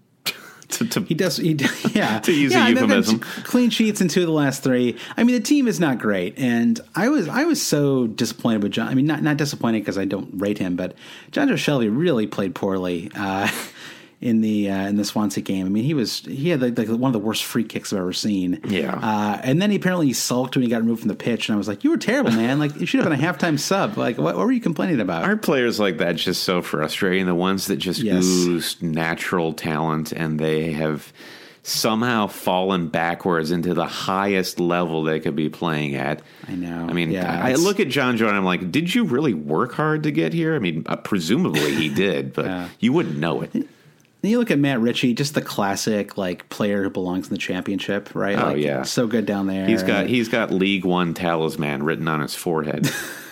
S1: He does. Yeah.
S2: To use a euphemism.
S1: Clean sheets in 2 of the last 3. I mean, the team is not great, and I was so disappointed with John. I mean, not disappointed because I don't rate him, but John Joe Shelby really played poorly. in the Swansea game. I mean, he had like one of the worst free kicks I've ever seen.
S2: Yeah.
S1: And then he sulked when he got removed from the pitch, and I was like, "You were terrible, man! Like you should have been a halftime sub. Like what were you complaining about?"
S2: Our players like that just so frustrating. The ones that just ooze natural talent, and they have somehow fallen backwards into the highest level they could be playing at.
S1: I know.
S2: I mean, I look at John Joe and I'm like, did you really work hard to get here? I mean, presumably he did, but you wouldn't know it.
S1: Then you look at Matt Ritchie, just the classic like player who belongs in the championship, right?
S2: Oh,
S1: like,
S2: yeah.
S1: So good down there.
S2: He's got League One talisman written on his forehead.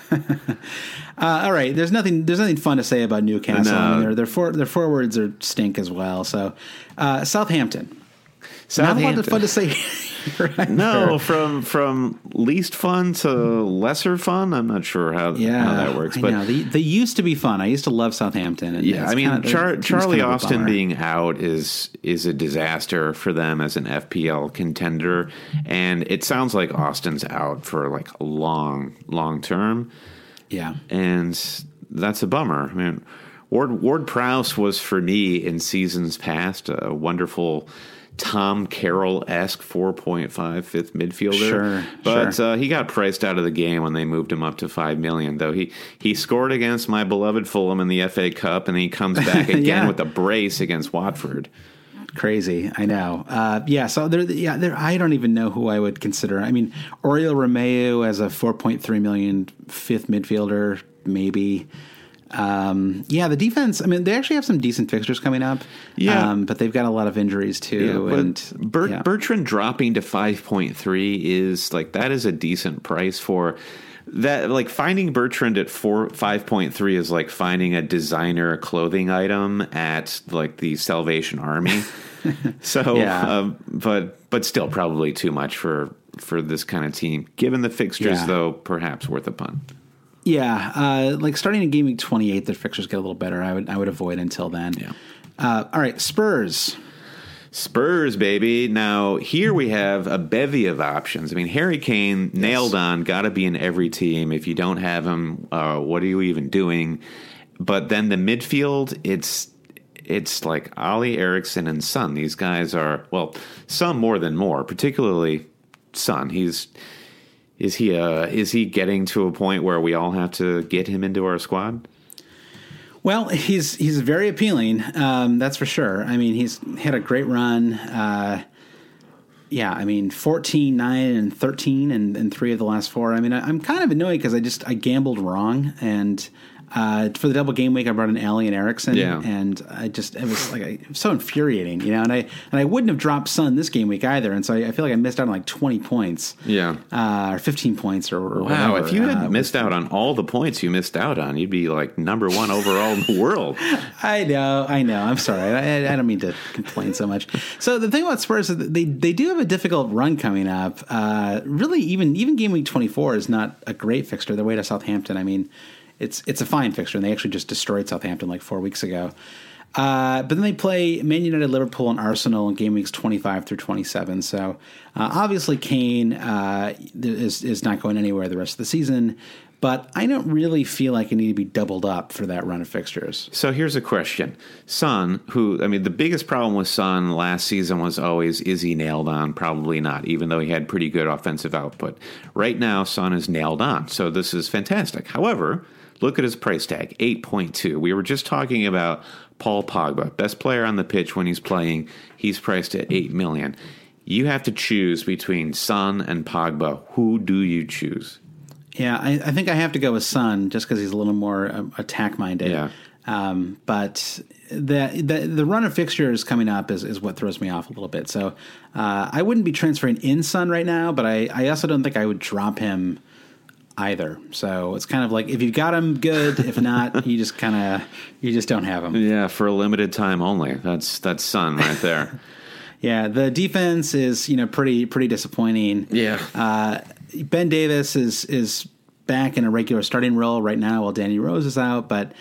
S1: All right, there's nothing fun to say about Newcastle.
S2: No.
S1: I mean, their forwards are stink as well. So Southampton. Not a lot of fun to say. Right?
S2: No, from least fun to lesser fun. I'm not sure how that works.
S1: I
S2: but
S1: know. They used to be fun. I used to love Southampton. And
S2: I mean, Charlie Austin
S1: bummer.
S2: being out is a disaster for them as an FPL contender, and it sounds like Austin's out for like a long term.
S1: Yeah,
S2: and that's a bummer. I mean, Ward Prowse was for me in seasons past a wonderful Tom Carroll-esque 4.5 fifth midfielder.
S1: Sure,
S2: but he got priced out of the game when they moved him up to $5 million, though. He scored against my beloved Fulham in the FA Cup, and he comes back again with a brace against Watford.
S1: Crazy, I know. So I don't even know who I would consider. I mean, Oriol Romeu as a 4.3 million fifth midfielder, maybe. The defense, I mean, they actually have some decent fixtures coming up.
S2: Yeah.
S1: But they've got a lot of injuries too.
S2: Bertrand dropping to 5.3 is like, that is a decent price for that. Like finding Bertrand at 5.3 is like finding a designer clothing item at like the Salvation Army. So, but still probably too much for this kind of team. Given the fixtures, though, perhaps worth a punt.
S1: Yeah, like starting in game week 28, their fixtures get a little better. I would avoid until then.
S2: Yeah.
S1: All right, Spurs,
S2: baby. Now here we have a bevy of options. I mean, Harry Kane nailed on, got to be in every team. If you don't have him, what are you even doing? But then the midfield, it's like Ali, Eriksson, and Son. These guys are, well, Son more than more, particularly Son. Is he getting to a point where we all have to get him into our squad?
S1: Well, he's very appealing. That's for sure. I mean, he's had a great run. 14, 9, and 13 and 3 of the last 4. I mean, I'm kind of annoyed because I gambled wrong, and for the double game week, I brought in Ali and Eriksson, and it was like so infuriating, you know. And I wouldn't have dropped Son this game week either, and so I feel like I missed out on like 20 points, or 15 points, or
S2: wow.
S1: whatever.
S2: If you had missed out on all the points you missed out on, you'd be like number 1 overall in the world.
S1: I know. I'm sorry. I don't mean to complain so much. So the thing about Spurs is that they do have a difficult run coming up. Really, even game week 24 is not a great fixture. Their way to Southampton, I mean, it's a fine fixture, and they actually just destroyed Southampton like 4 weeks ago. But then they play Man United, Liverpool, and Arsenal in game weeks 25 through 27. So obviously Kane is not going anywhere the rest of the season. But I don't really feel like I need to be doubled up for that run of fixtures.
S2: So here's a question. Son, the biggest problem with Son last season was always, is he nailed on? Probably not, even though he had pretty good offensive output. Right now, Son is nailed on, so this is fantastic. However, look at his price tag, 8.2. We were just talking about Paul Pogba, best player on the pitch when he's playing. He's priced at $8 million. You have to choose between Son and Pogba. Who do you choose?
S1: Yeah, I think I have to go with Son just because he's a little more attack-minded.
S2: Yeah.
S1: But the run of fixtures coming up is what throws me off a little bit. So I wouldn't be transferring in Son right now, but I also don't think I would drop him either. So it's kind of like, if you've got him, good. If not, you just don't have him.
S2: Yeah, for a limited time only. That's Son right there.
S1: Yeah, the defense is pretty disappointing.
S2: Yeah.
S1: Ben Davis is back in a regular starting role right now while Danny Rose is out, but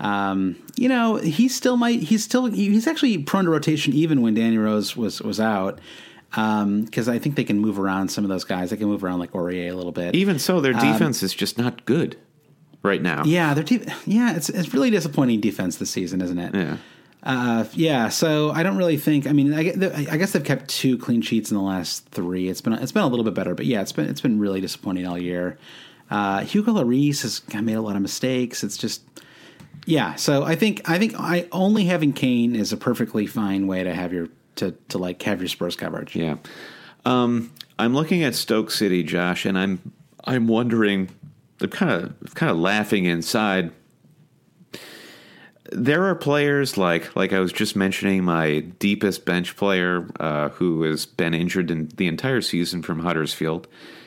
S1: he's actually prone to rotation even when Danny Rose was out. Because I think they can move around some of those guys. They can move around like Aurier a little bit.
S2: Even so, their defense is just not good right now.
S1: Yeah, it's really disappointing defense this season, isn't it?
S2: Yeah.
S1: Yeah, so I don't really think. I mean, I guess they've kept 2 clean sheets in the last 3. It's been a little bit better, but yeah, it's been really disappointing all year. Hugo Lloris has made a lot of mistakes. It's just, yeah. So I think only having Kane is a perfectly fine way to have your have your Spurs coverage.
S2: Yeah, I'm looking at Stoke City, Josh, and I'm wondering. I'm kind of laughing inside. There are players like I was just mentioning, my deepest bench player who has been injured in the entire season from Huddersfield.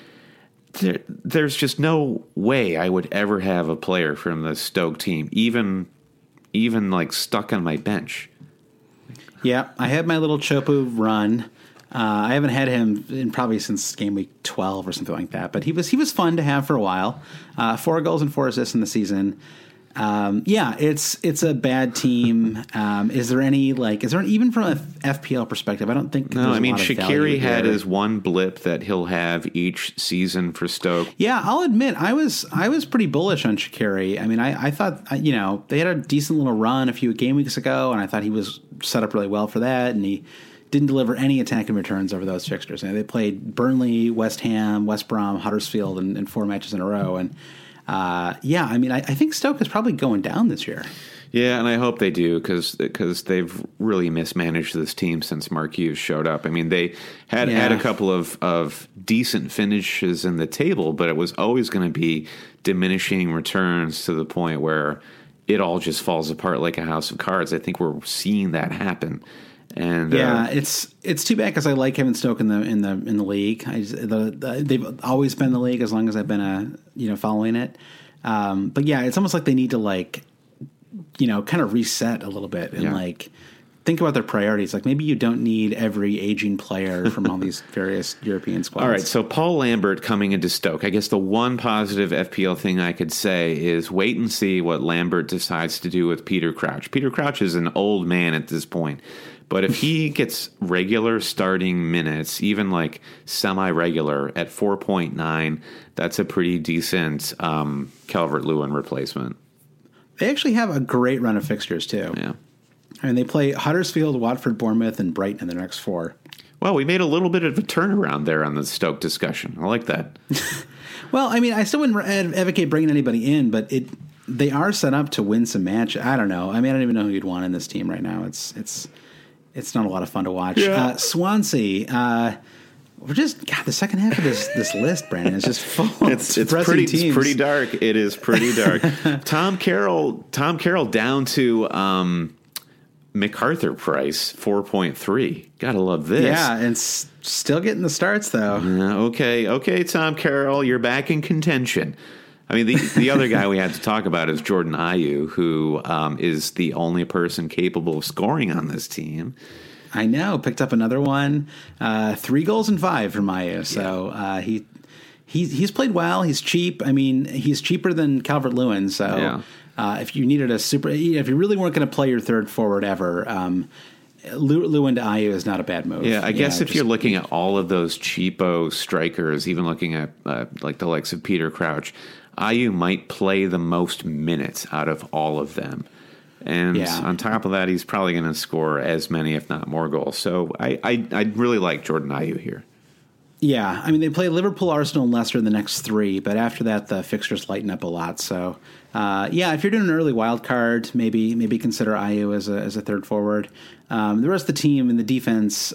S2: There's just no way I would ever have a player from the Stoke team, even like stuck on my bench.
S1: Yeah, I had my little Chopu run. I haven't had him in probably since game week 12 or something like that, but he was fun to have for a while. 4 goals and 4 assists in the season. Yeah, it's a bad team. Is there even from an FPL perspective? I don't think.
S2: No, I mean, Shaqiri had his one blip that he'll have each season for Stoke.
S1: Yeah, I'll admit I was pretty bullish on Shaqiri. I mean, I thought they had a decent little run a few game weeks ago, and I thought he was set up really well for that, and he didn't deliver any attacking returns over those fixtures. And they played Burnley, West Ham, West Brom, Huddersfield in 4 matches in a row, and. Yeah, I mean, I think Stoke is probably going down this year.
S2: Yeah, and I hope they do because they've really mismanaged this team since Mark Hughes showed up. I mean, they had a couple of decent finishes in the table, but it was always going to be diminishing returns to the point where it all just falls apart like a house of cards. I think we're seeing that happen. And
S1: yeah, it's too bad because I like having Stoke in the league. They've always been in the league as long as I've been following it. But yeah, it's almost like they need to kind of reset a little bit and think about their priorities. Like maybe you don't need every aging player from all these various European squads.
S2: All right, so Paul Lambert coming into Stoke. I guess the one positive FPL thing I could say is wait and see what Lambert decides to do with Peter Crouch. Peter Crouch is an old man at this point. But if he gets regular starting minutes, even like semi-regular at 4.9, that's a pretty decent Calvert-Lewin replacement.
S1: They actually have a great run of fixtures, too.
S2: Yeah.
S1: I mean, they play Huddersfield, Watford, Bournemouth, and Brighton in the next 4.
S2: Well, we made a little bit of a turnaround there on the Stoke discussion. I like that.
S1: Well, I mean, I still wouldn't advocate bringing anybody in, but they are set up to win some matches. I don't know. I mean, I don't even know who you'd want in this team right now. It's not a lot of fun to watch.
S2: Yeah.
S1: Swansea, we're just the second half of this list, Brandon, is just full.
S2: It's pretty dark. It is pretty dark. Tom Carroll down to MacArthur price 4.3. Gotta love this.
S1: Yeah, and still getting the starts though.
S2: Okay, Tom Carroll, you're back in contention. I mean, the other guy we had to talk about is Jordan Ayew, who is the only person capable of scoring on this team.
S1: I know. Picked up another one. 3 goals and 5 from Ayew. So he's played well. He's cheap. I mean, he's cheaper than Calvert-Lewin. So if you needed if you really weren't going to play your third forward ever, Lewin to Ayew is not a bad move.
S2: Yeah, I guess if you're looking at all of those cheapo strikers, even looking at like the likes of Peter Crouch, Ayew might play the most minutes out of all of them. And on top of that, he's probably going to score as many, if not more, goals. So I really like Jordan Ayew here.
S1: Yeah, I mean, they play Liverpool, Arsenal, and Leicester in the next 3, but after that, the fixtures lighten up a lot. So, if you're doing an early wild card, maybe consider Ayew as a third forward. The rest of the team and the defense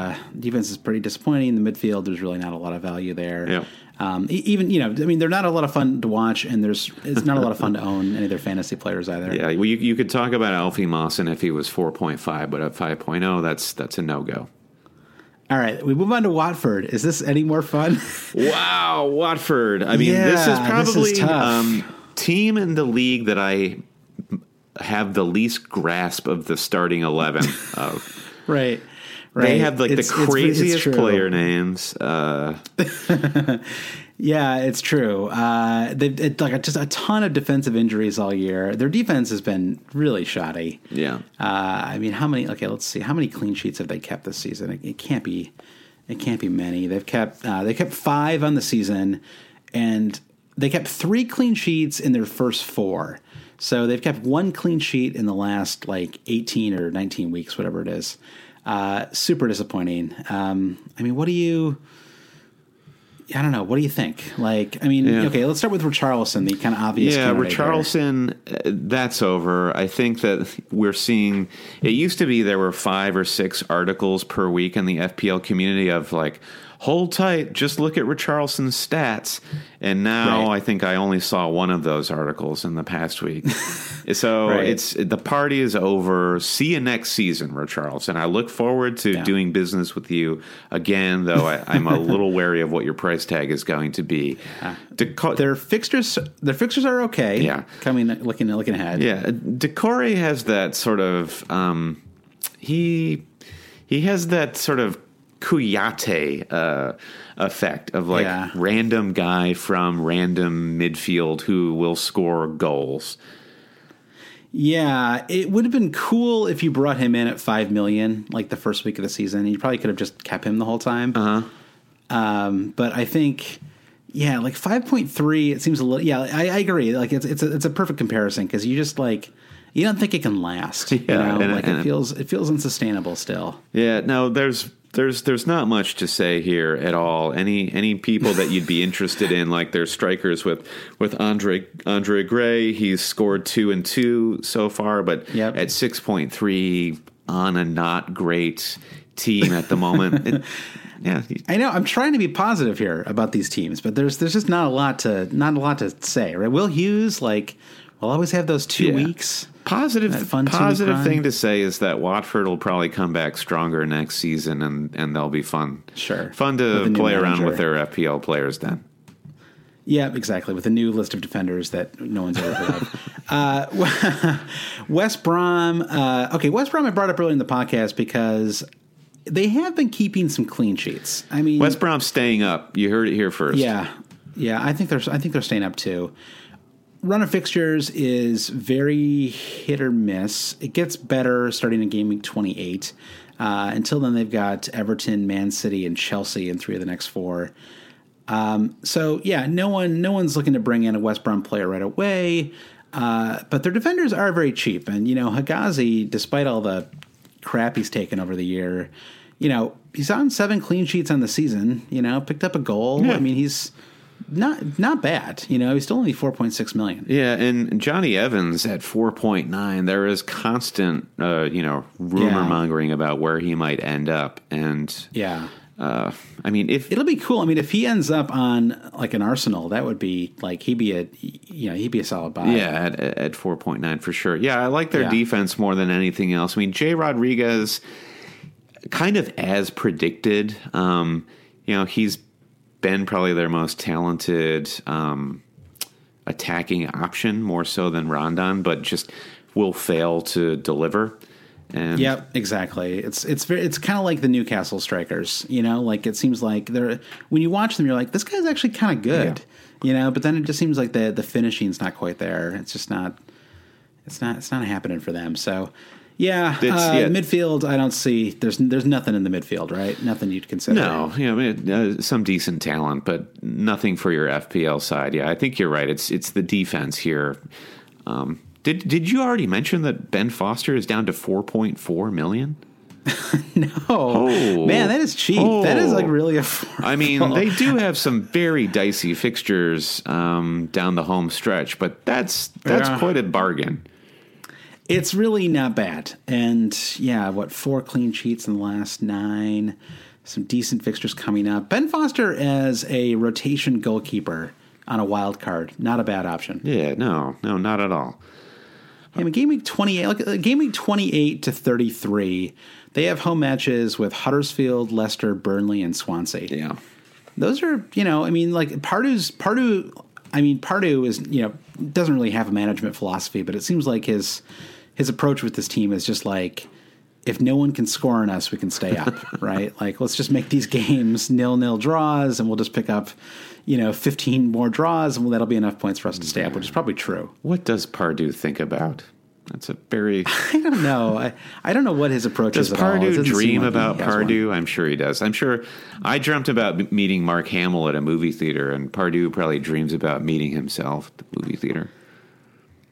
S1: is pretty disappointing. In the midfield, there's really not a lot of value there.
S2: Yeah.
S1: They're not a lot of fun to watch, and it's not a lot of fun to own any of their fantasy players either.
S2: Yeah, well, you could talk about Alfie Mawson if he was 4.5, but at 5.0, that's a no-go.
S1: All right, we move on to Watford. Is this any more fun?
S2: Wow, Watford. I mean, this is probably team in the league that I have the least grasp of the starting 11 of.
S1: Right.
S2: They have the craziest player names.
S1: Yeah, it's true. They've just a ton of defensive injuries all year. Their defense has been really shoddy.
S2: Yeah.
S1: I mean, how many? Okay, let's see. How many clean sheets have they kept this season? It can't be many. They kept 5 on the season, and they kept 3 clean sheets in their first 4. So they've kept one clean sheet in the last 18 or 19 weeks, whatever it is. Super disappointing. I mean, I don't know. What do you think? Okay, let's start with Richarlison, the kind of obvious candidate
S2: Richarlison, that's over. I think that we're seeing, it used to be there were 5 or 6 articles per week in the FPL community of hold tight, just look at Richarlison's stats. And now I think I only saw one of those articles in the past week. So the party is over. See you next season, Richarlison. I look forward to doing business with you again, though I'm a little wary of what your price tag is going to be.
S1: Their fixtures are okay.
S2: Yeah.
S1: Looking ahead.
S2: Yeah. Decore has that sort of he has that sort of Kouyaté effect of random guy from random midfield who will score goals.
S1: Yeah, it would have been cool if you brought him in at $5 million, the first week of the season. You probably could have just kept him the whole time. But I think, 5.3. It seems a little. Yeah, I agree. It's a perfect comparison because you just you don't think it can last. Yeah, it feels unsustainable still.
S2: Yeah, no, there's not much to say here at all. Any people that you'd be interested in, there's strikers with Andre Gray. He's scored 2 and 2 so far, but at 6.3 on a not great team at the moment.
S1: I know. I'm trying to be positive here about these teams, but there's just not a lot to say. Right? Will Hughes we'll always have those 2 weeks.
S2: Positive thing to say is that Watford will probably come back stronger next season, and they'll be fun.
S1: Sure,
S2: fun to play around with their FPL players then.
S1: Yeah, exactly. With a new list of defenders that no one's ever heard of. West Brom. West Brom I brought up earlier in the podcast because they have been keeping some clean sheets. I mean,
S2: West Brom's staying up. You heard it here first.
S1: Yeah. I think they're staying up too. Run of fixtures is very hit or miss. It gets better starting in game week 28. Until then, they've got Everton, Man City, and Chelsea in 3 of the next 4. No one's looking to bring in a West Brom player right away. But their defenders are very cheap. And, Higazi, despite all the crap he's taken over the year, he's on 7 clean sheets on the season, picked up a goal. Yeah. I mean, he's not bad. He's still only 4.6 million.
S2: Yeah, and Johnny Evans at 4.9. There is constant, rumor mongering about where he might end up, and if
S1: it'll be cool. I mean, if he ends up on an Arsenal, that would be he'd be a solid buy.
S2: Yeah, at 4.9 for sure. Yeah, I like their defense more than anything else. I mean, Jay Rodriguez, kind of as predicted. He's been probably their most talented attacking option, more so than Rondon, but just will fail to deliver. And
S1: yep, exactly. It's kind of like the Newcastle strikers, it seems like when you watch them, you're like, this guy's actually kind of good, but then it just seems like the finishing's not quite there. It's just not happening for them. So midfield, I don't see. There's nothing in the midfield, right? Nothing you'd consider.
S2: No, some decent talent, but nothing for your FPL side. Yeah, I think you're right. It's the defense here. Did you already mention that Ben Foster is down to 4.4 million?
S1: No, man, that is cheap. That is really affordable.
S2: I mean, they do have some very dicey fixtures down the home stretch, but that's quite a bargain.
S1: It's really not bad. And 4 clean sheets in the last 9, some decent fixtures coming up. Ben Foster as a rotation goalkeeper on a wild card, not a bad option.
S2: Yeah, no, not at all.
S1: I mean, game week 28 to 33, they have home matches with Huddersfield, Leicester, Burnley, and Swansea.
S2: Yeah.
S1: Those are, Pardew is, doesn't really have a management philosophy, but it seems like his approach with this team is just if no one can score on us, we can stay up, right? Let's just make these games 0-0 draws, and we'll just pick up, 15 more draws, and that'll be enough points for us to stay up, which is probably true.
S2: What does Pardew think about? That's a very...
S1: I don't know. I don't know what his approach is at all.
S2: Does Pardew dream about Pardew? I'm sure he does. I'm sure I dreamt about meeting Mark Hamill at a movie theater, and Pardew probably dreams about meeting himself at the movie theater.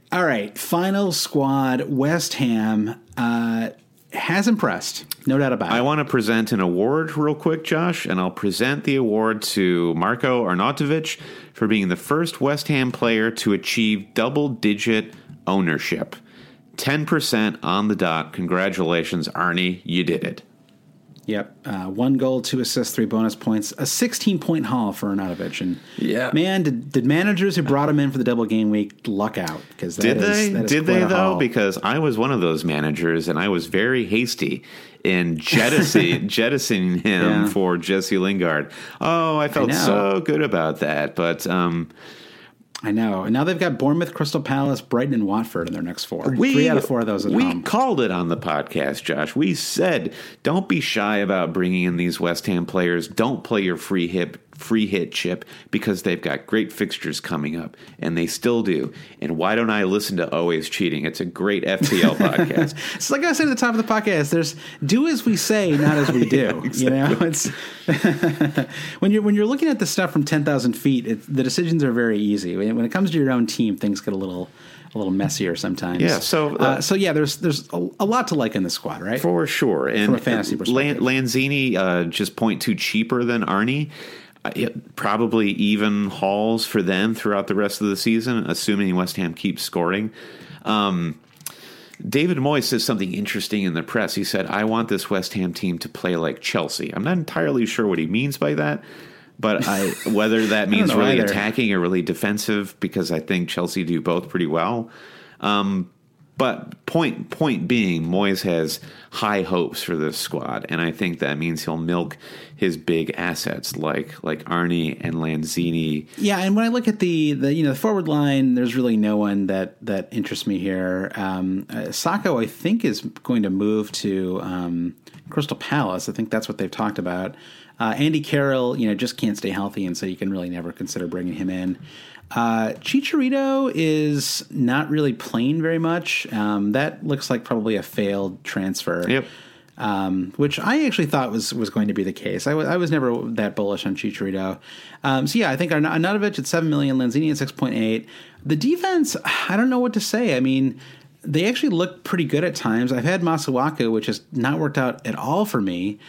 S1: All right, final squad. West Ham has impressed, no doubt about it.
S2: I want to present an award real quick, Josh, and I'll present the award to Marko Arnautovic for being the first West Ham player to achieve double-digit ownership. 10% on the dot. Congratulations, Arnie. You did it.
S1: Yep. 1 goal, 2 assists, 3 bonus points. A 16-point haul for Arnautovic. And
S2: yeah,
S1: man, did managers who brought him in for the double game week luck out? Because
S2: did they? Did they though?
S1: Haul.
S2: Because I was one of those managers, and I was very hasty in jettisoning him for Jesse Lingard. Oh, I felt so good about that, but.
S1: I know. And now they've got Bournemouth, Crystal Palace, Brighton, and Watford in their next 4. 3 out of 4 of those at home.
S2: We called it on the podcast, Josh. We said, don't be shy about bringing in these West Ham players. Don't play your free hit chip because they've got great fixtures coming up, and they still do. And why don't I listen to Always Cheating? It's a great FPL podcast.
S1: It's like I said at the top of the podcast. There's do as we say, not as we do. Exactly. You know, it's when you're looking at the stuff from 10,000 feet, the decisions are very easy. When it comes to your own team, things get a little messier sometimes.
S2: Yeah. So
S1: yeah, there's a lot to like in the squad, right?
S2: For sure. And
S1: from a fantasy perspective,
S2: Lanzini just 0.2 cheaper than Arnie. Probably even hauls for them throughout the rest of the season, assuming West Ham keeps scoring. David Moyes says something interesting in the press. He said, I want this West Ham team to play like Chelsea. I'm not entirely sure what he means by that, but whether that means really attacking or really defensive, because I think Chelsea do both pretty well. But point being, Moyes has high hopes for this squad, and I think that means he'll milk his big assets like Arnie and Lanzini.
S1: Yeah, and when I look at the forward line, there's really no one that interests me here. Sakho, I think, is going to move to Crystal Palace. I think that's what they've talked about. Andy Carroll, just can't stay healthy, and so you can really never consider bringing him in. Chicharito is not really playing very much. That looks like probably a failed transfer.
S2: Yep.
S1: Which I actually thought was going to be the case. I was never that bullish on Chicharito. So yeah, I think Arnautovic at 7 million, Lanzini at 6.8. The defense, I don't know what to say. I mean, they actually look pretty good at times. I've had Masuaku, which has not worked out at all for me.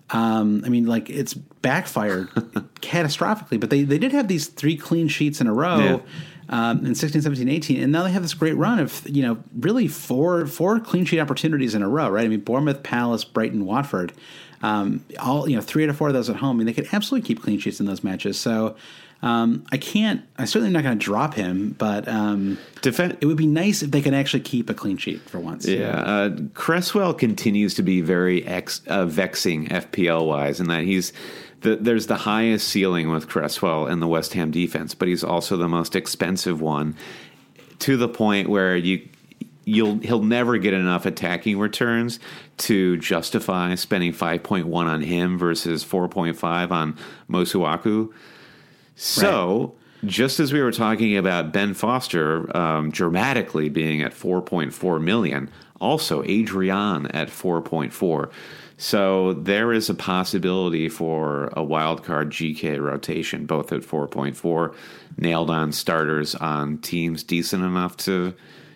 S1: It's backfired catastrophically, but they did have these 3 clean sheets in a row in 16, 17, 18, and now they have this great run of, really four clean sheet opportunities in a row, right? I mean, Bournemouth, Palace, Brighton, Watford, all 3 out of 4 of those at home. I mean, they could absolutely keep clean sheets in those matches. So I certainly am not going to drop him, but it would be nice if they could actually keep a clean sheet for once.
S2: Yeah. Cresswell continues to be very vexing FPL-wise, in that there's the highest ceiling with Cresswell in the West Ham defense, but he's also the most expensive one, to the point where he'll never get enough attacking returns to justify spending 5.1 on him versus 4.5 on Masuaku. So, just as we were talking about Ben Foster dramatically being at 4.4 million, also Adrian at 4.4. So there is a possibility for a wildcard GK rotation, both at 4.4, nailed on starters on teams decent enough to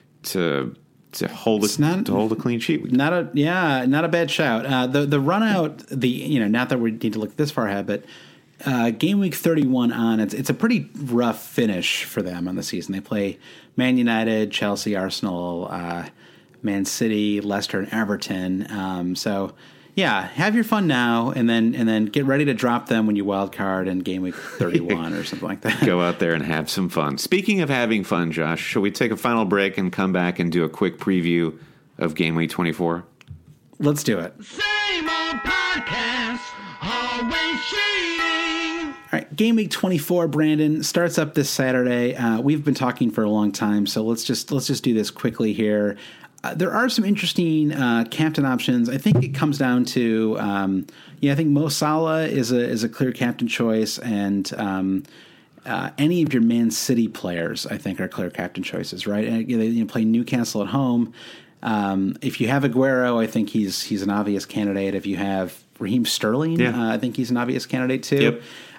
S2: hold a clean sheet.
S1: Not a bad shout. The run out, not that we need to look this far ahead, but game week 31 on, it's a pretty rough finish for them on the season. They play Man United, Chelsea, Arsenal, Man City, Leicester, and Everton. So yeah, have your fun now, and then get ready to drop them when you wild card in game week 31 or something like that.
S2: Go out there and have some fun. Speaking of having fun, Josh, shall we take a final break and come back and do a quick preview of game week 24?
S1: Let's do it.
S3: Same old podcast, always cheating.
S1: All right, game week 24, Brandon, starts up this Saturday. We've been talking for a long time, so let's just do this quickly here. There are some interesting captain options. I think it comes down to, I think Mo Salah is a clear captain choice, and any of your Man City players, I think, are clear captain choices, right? And, they play Newcastle at home. If you have Aguero, I think he's an obvious candidate. If you have Raheem Sterling, I think he's an obvious candidate too.
S2: Yep.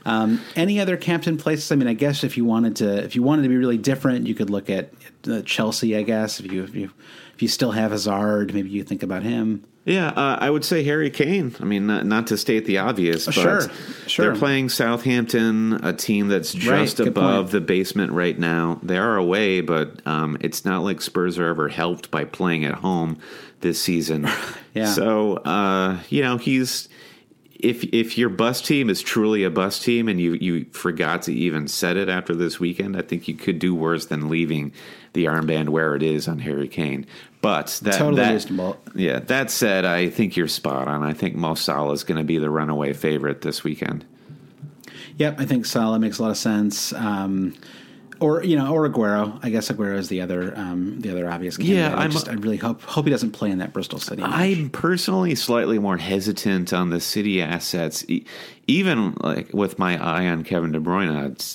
S1: Any other captain places? I mean, I guess if you wanted to be really different, you could look at Chelsea. I guess if you still have Hazard, maybe you think about him.
S2: Yeah, I would say Harry Kane. I mean, not to state the obvious, but
S1: Sure.
S2: they're playing Southampton, a team that's just
S1: Right, good
S2: above
S1: point.
S2: the basement right now. They are away, but it's not like Spurs are ever helped by playing at home this season.
S1: Yeah.
S2: So, he's... If your bus team is truly a bus team and you forgot to even set it after this weekend, I think you could do worse than leaving the armband where it is on Harry Kane. But
S1: Reasonable.
S2: Yeah, that said, I think you're spot on. I think Mo Salah is going to be the runaway favorite this weekend.
S1: Yep, I think Salah makes a lot of sense. Or Aguero. I guess Aguero is the other obvious candidate.
S2: Yeah,
S1: I really hope he doesn't play in that Bristol City match.
S2: I'm personally slightly more hesitant on the City assets, even like with my eye on Kevin De Bruyne.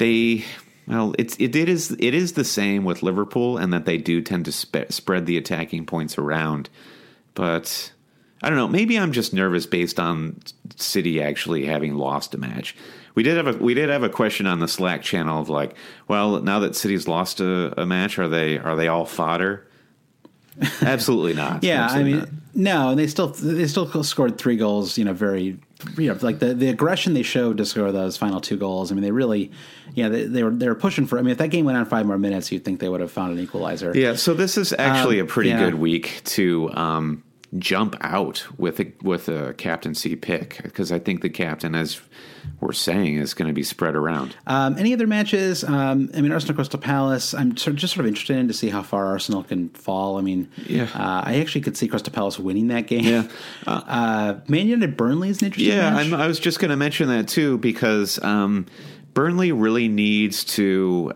S2: It is the same with Liverpool, and that they do tend to spread the attacking points around. But I don't know. Maybe I'm just nervous based on City actually having lost a match. We did have a question on the Slack channel of like, well, now that City's lost a match, are they all fodder? Absolutely not.
S1: Yeah,
S2: Absolutely
S1: I mean, no, they still scored 3 goals. Very, like the aggression they showed to score those final 2 goals. I mean, they really, they were pushing for. I mean, if that game went on 5 more minutes, you'd think they would have found an equalizer.
S2: Yeah. So this is actually a pretty
S1: yeah.
S2: good week to jump out with a captaincy pick, because I think the captain, as we're saying, is going to be spread around.
S1: Any other matches? I mean, Arsenal Crystal Palace. I'm sort of interested in to see how far Arsenal can fall. I mean, I actually could see Crystal Palace winning that game.
S2: Yeah.
S1: Man United Burnley is an interesting match.
S2: I was just going to mention that too, because Burnley really needs to,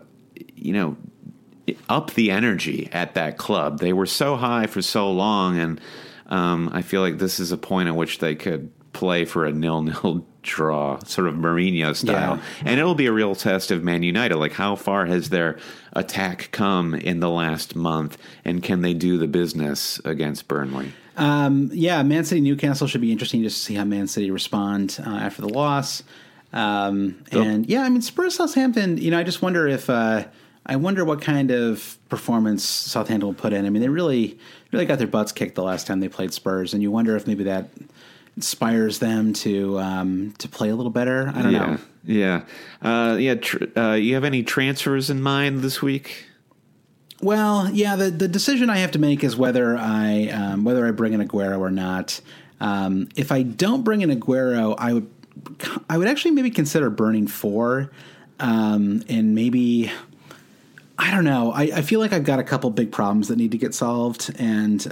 S2: up the energy at that club. They were so high for so long, and I feel like this is a point at which they could play for a 0-0 draw, sort of Mourinho style.
S1: Yeah.
S2: And it'll be a real test of Man United. Like, how far has their attack come in the last month, and can they do the business against Burnley?
S1: Man City Newcastle should be interesting just to see how Man City respond after the loss. I mean, Spurs Southampton, I just wonder if I wonder what kind of performance Southampton will put in. I mean, they really got their butts kicked the last time they played Spurs, and you wonder if maybe that inspires them to play a little better. I don't know.
S2: Yeah. You have any transfers in mind this week?
S1: Well, yeah. The decision I have to make is whether I bring in Aguero or not. If I don't bring in Aguero, I would actually maybe consider burning 4, and maybe. I don't know. I feel like I've got a couple big problems that need to get solved, and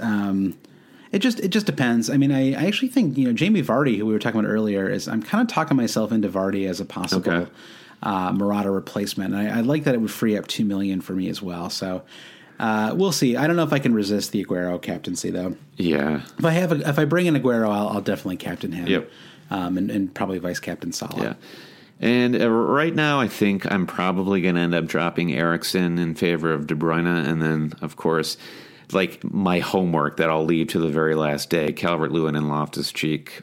S1: it just depends. I mean, I actually think Jamie Vardy, who we were talking about earlier, I'm kind of talking myself into Vardy as a possible Morata replacement. And I like that it would free up $2 million for me as well. So we'll see. I don't know if I can resist the Aguero captaincy though.
S2: Yeah.
S1: If I bring in Aguero, I'll definitely captain him.
S2: Yep.
S1: And probably vice captain Salah.
S2: Yeah. And right now, I think I'm probably going to end up dropping Eriksen in favor of De Bruyne. And then, of course, like my homework that I'll leave to the very last day, Calvert-Lewin and Loftus-Cheek.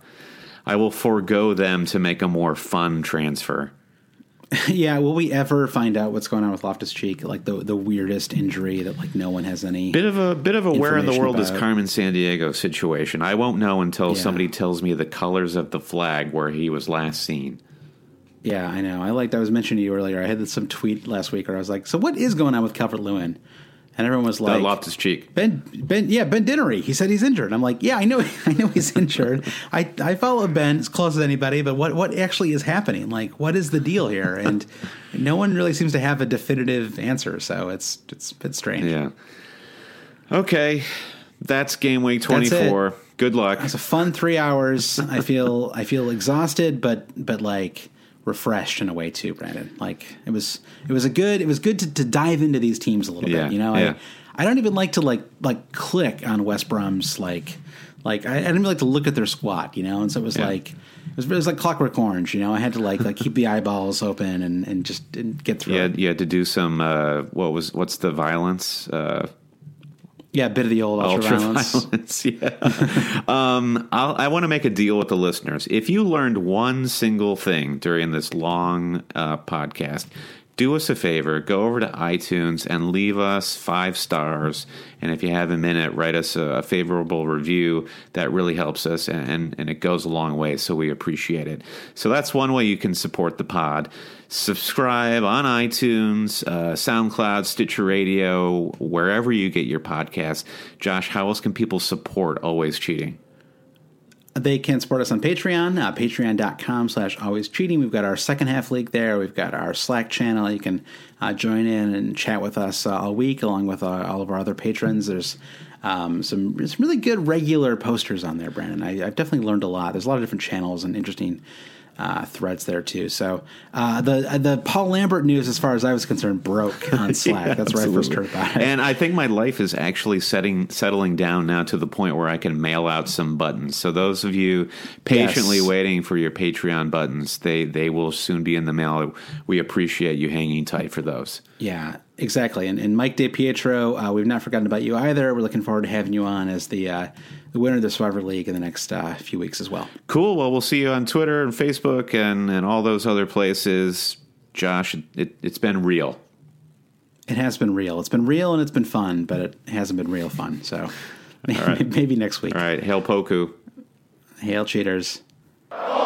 S2: I will forego them to make a more fun transfer.
S1: Yeah, will we ever find out what's going on with Loftus-Cheek? Like the weirdest injury that like no one has any
S2: bit of a where in the world
S1: about.
S2: is Carmen Sandiego situation. I won't know until somebody tells me the colors of the flag where he was last seen.
S1: Yeah, I know. I was mentioning to you earlier. I had some tweet last week where I was like, "So what is going on with Calvert-Lewin?" And everyone was like,
S2: Loftus-Cheek.
S1: Ben Dinnery. He said he's injured. I'm like, yeah, I know he's injured. I follow Ben as close as anybody, but what actually is happening? Like, what is the deal here? And no one really seems to have a definitive answer. So it's a bit strange.
S2: Yeah. Okay, that's game week 24. Good luck.
S1: It's a fun 3 hours. I feel exhausted, but like refreshed in a way too, Brandon. Like it was good to dive into these teams a little bit. I don't even like to like click on West Brom's like I didn't even like to look at their squad, and so it was like it was like Clockwork Orange. I had to like keep the eyeballs open and just get through.
S2: Yeah, you had to do some what's the violence?
S1: Yeah, a bit of the old ultra-violence.
S2: Ultra-violence, yeah. I want to make a deal with the listeners. If you learned one single thing during this long podcast, do us a favor, go over to iTunes and leave us 5 stars. And if you have a minute, write us a favorable review. That really helps us, and it goes a long way, so we appreciate it. So that's one way you can support the pod. Subscribe on iTunes, SoundCloud, Stitcher Radio, wherever you get your podcasts. Josh, how else can people support Always Cheating?
S1: They can support us on Patreon, patreon.com/alwayscheating. We've got our second half league there. We've got our Slack channel. You can join in and chat with us all week, along with all of our other patrons. There's some really good regular posters on there, Brandon. I've definitely learned a lot. There's a lot of different channels and interesting threads there too. So the Paul Lambert news, as far as I was concerned, broke on Slack.
S2: Yeah,
S1: that's where I first heard about it.
S2: And I think my life is actually settling down now to the point where I can mail out some buttons. So those of you patiently waiting for your Patreon buttons, they will soon be in the mail. We appreciate you hanging tight for those.
S1: Yeah, exactly. And Mike DePietro, we've not forgotten about you either. We're looking forward to having you on as the winner of the Survivor League in the next few weeks as well.
S2: Cool. Well, we'll see you on Twitter and Facebook and all those other places. Josh, it's been real.
S1: It has been real. It's been real and it's been fun, but it hasn't been real fun. So maybe next week.
S2: All right. Hail Poku.
S1: Hail cheaters.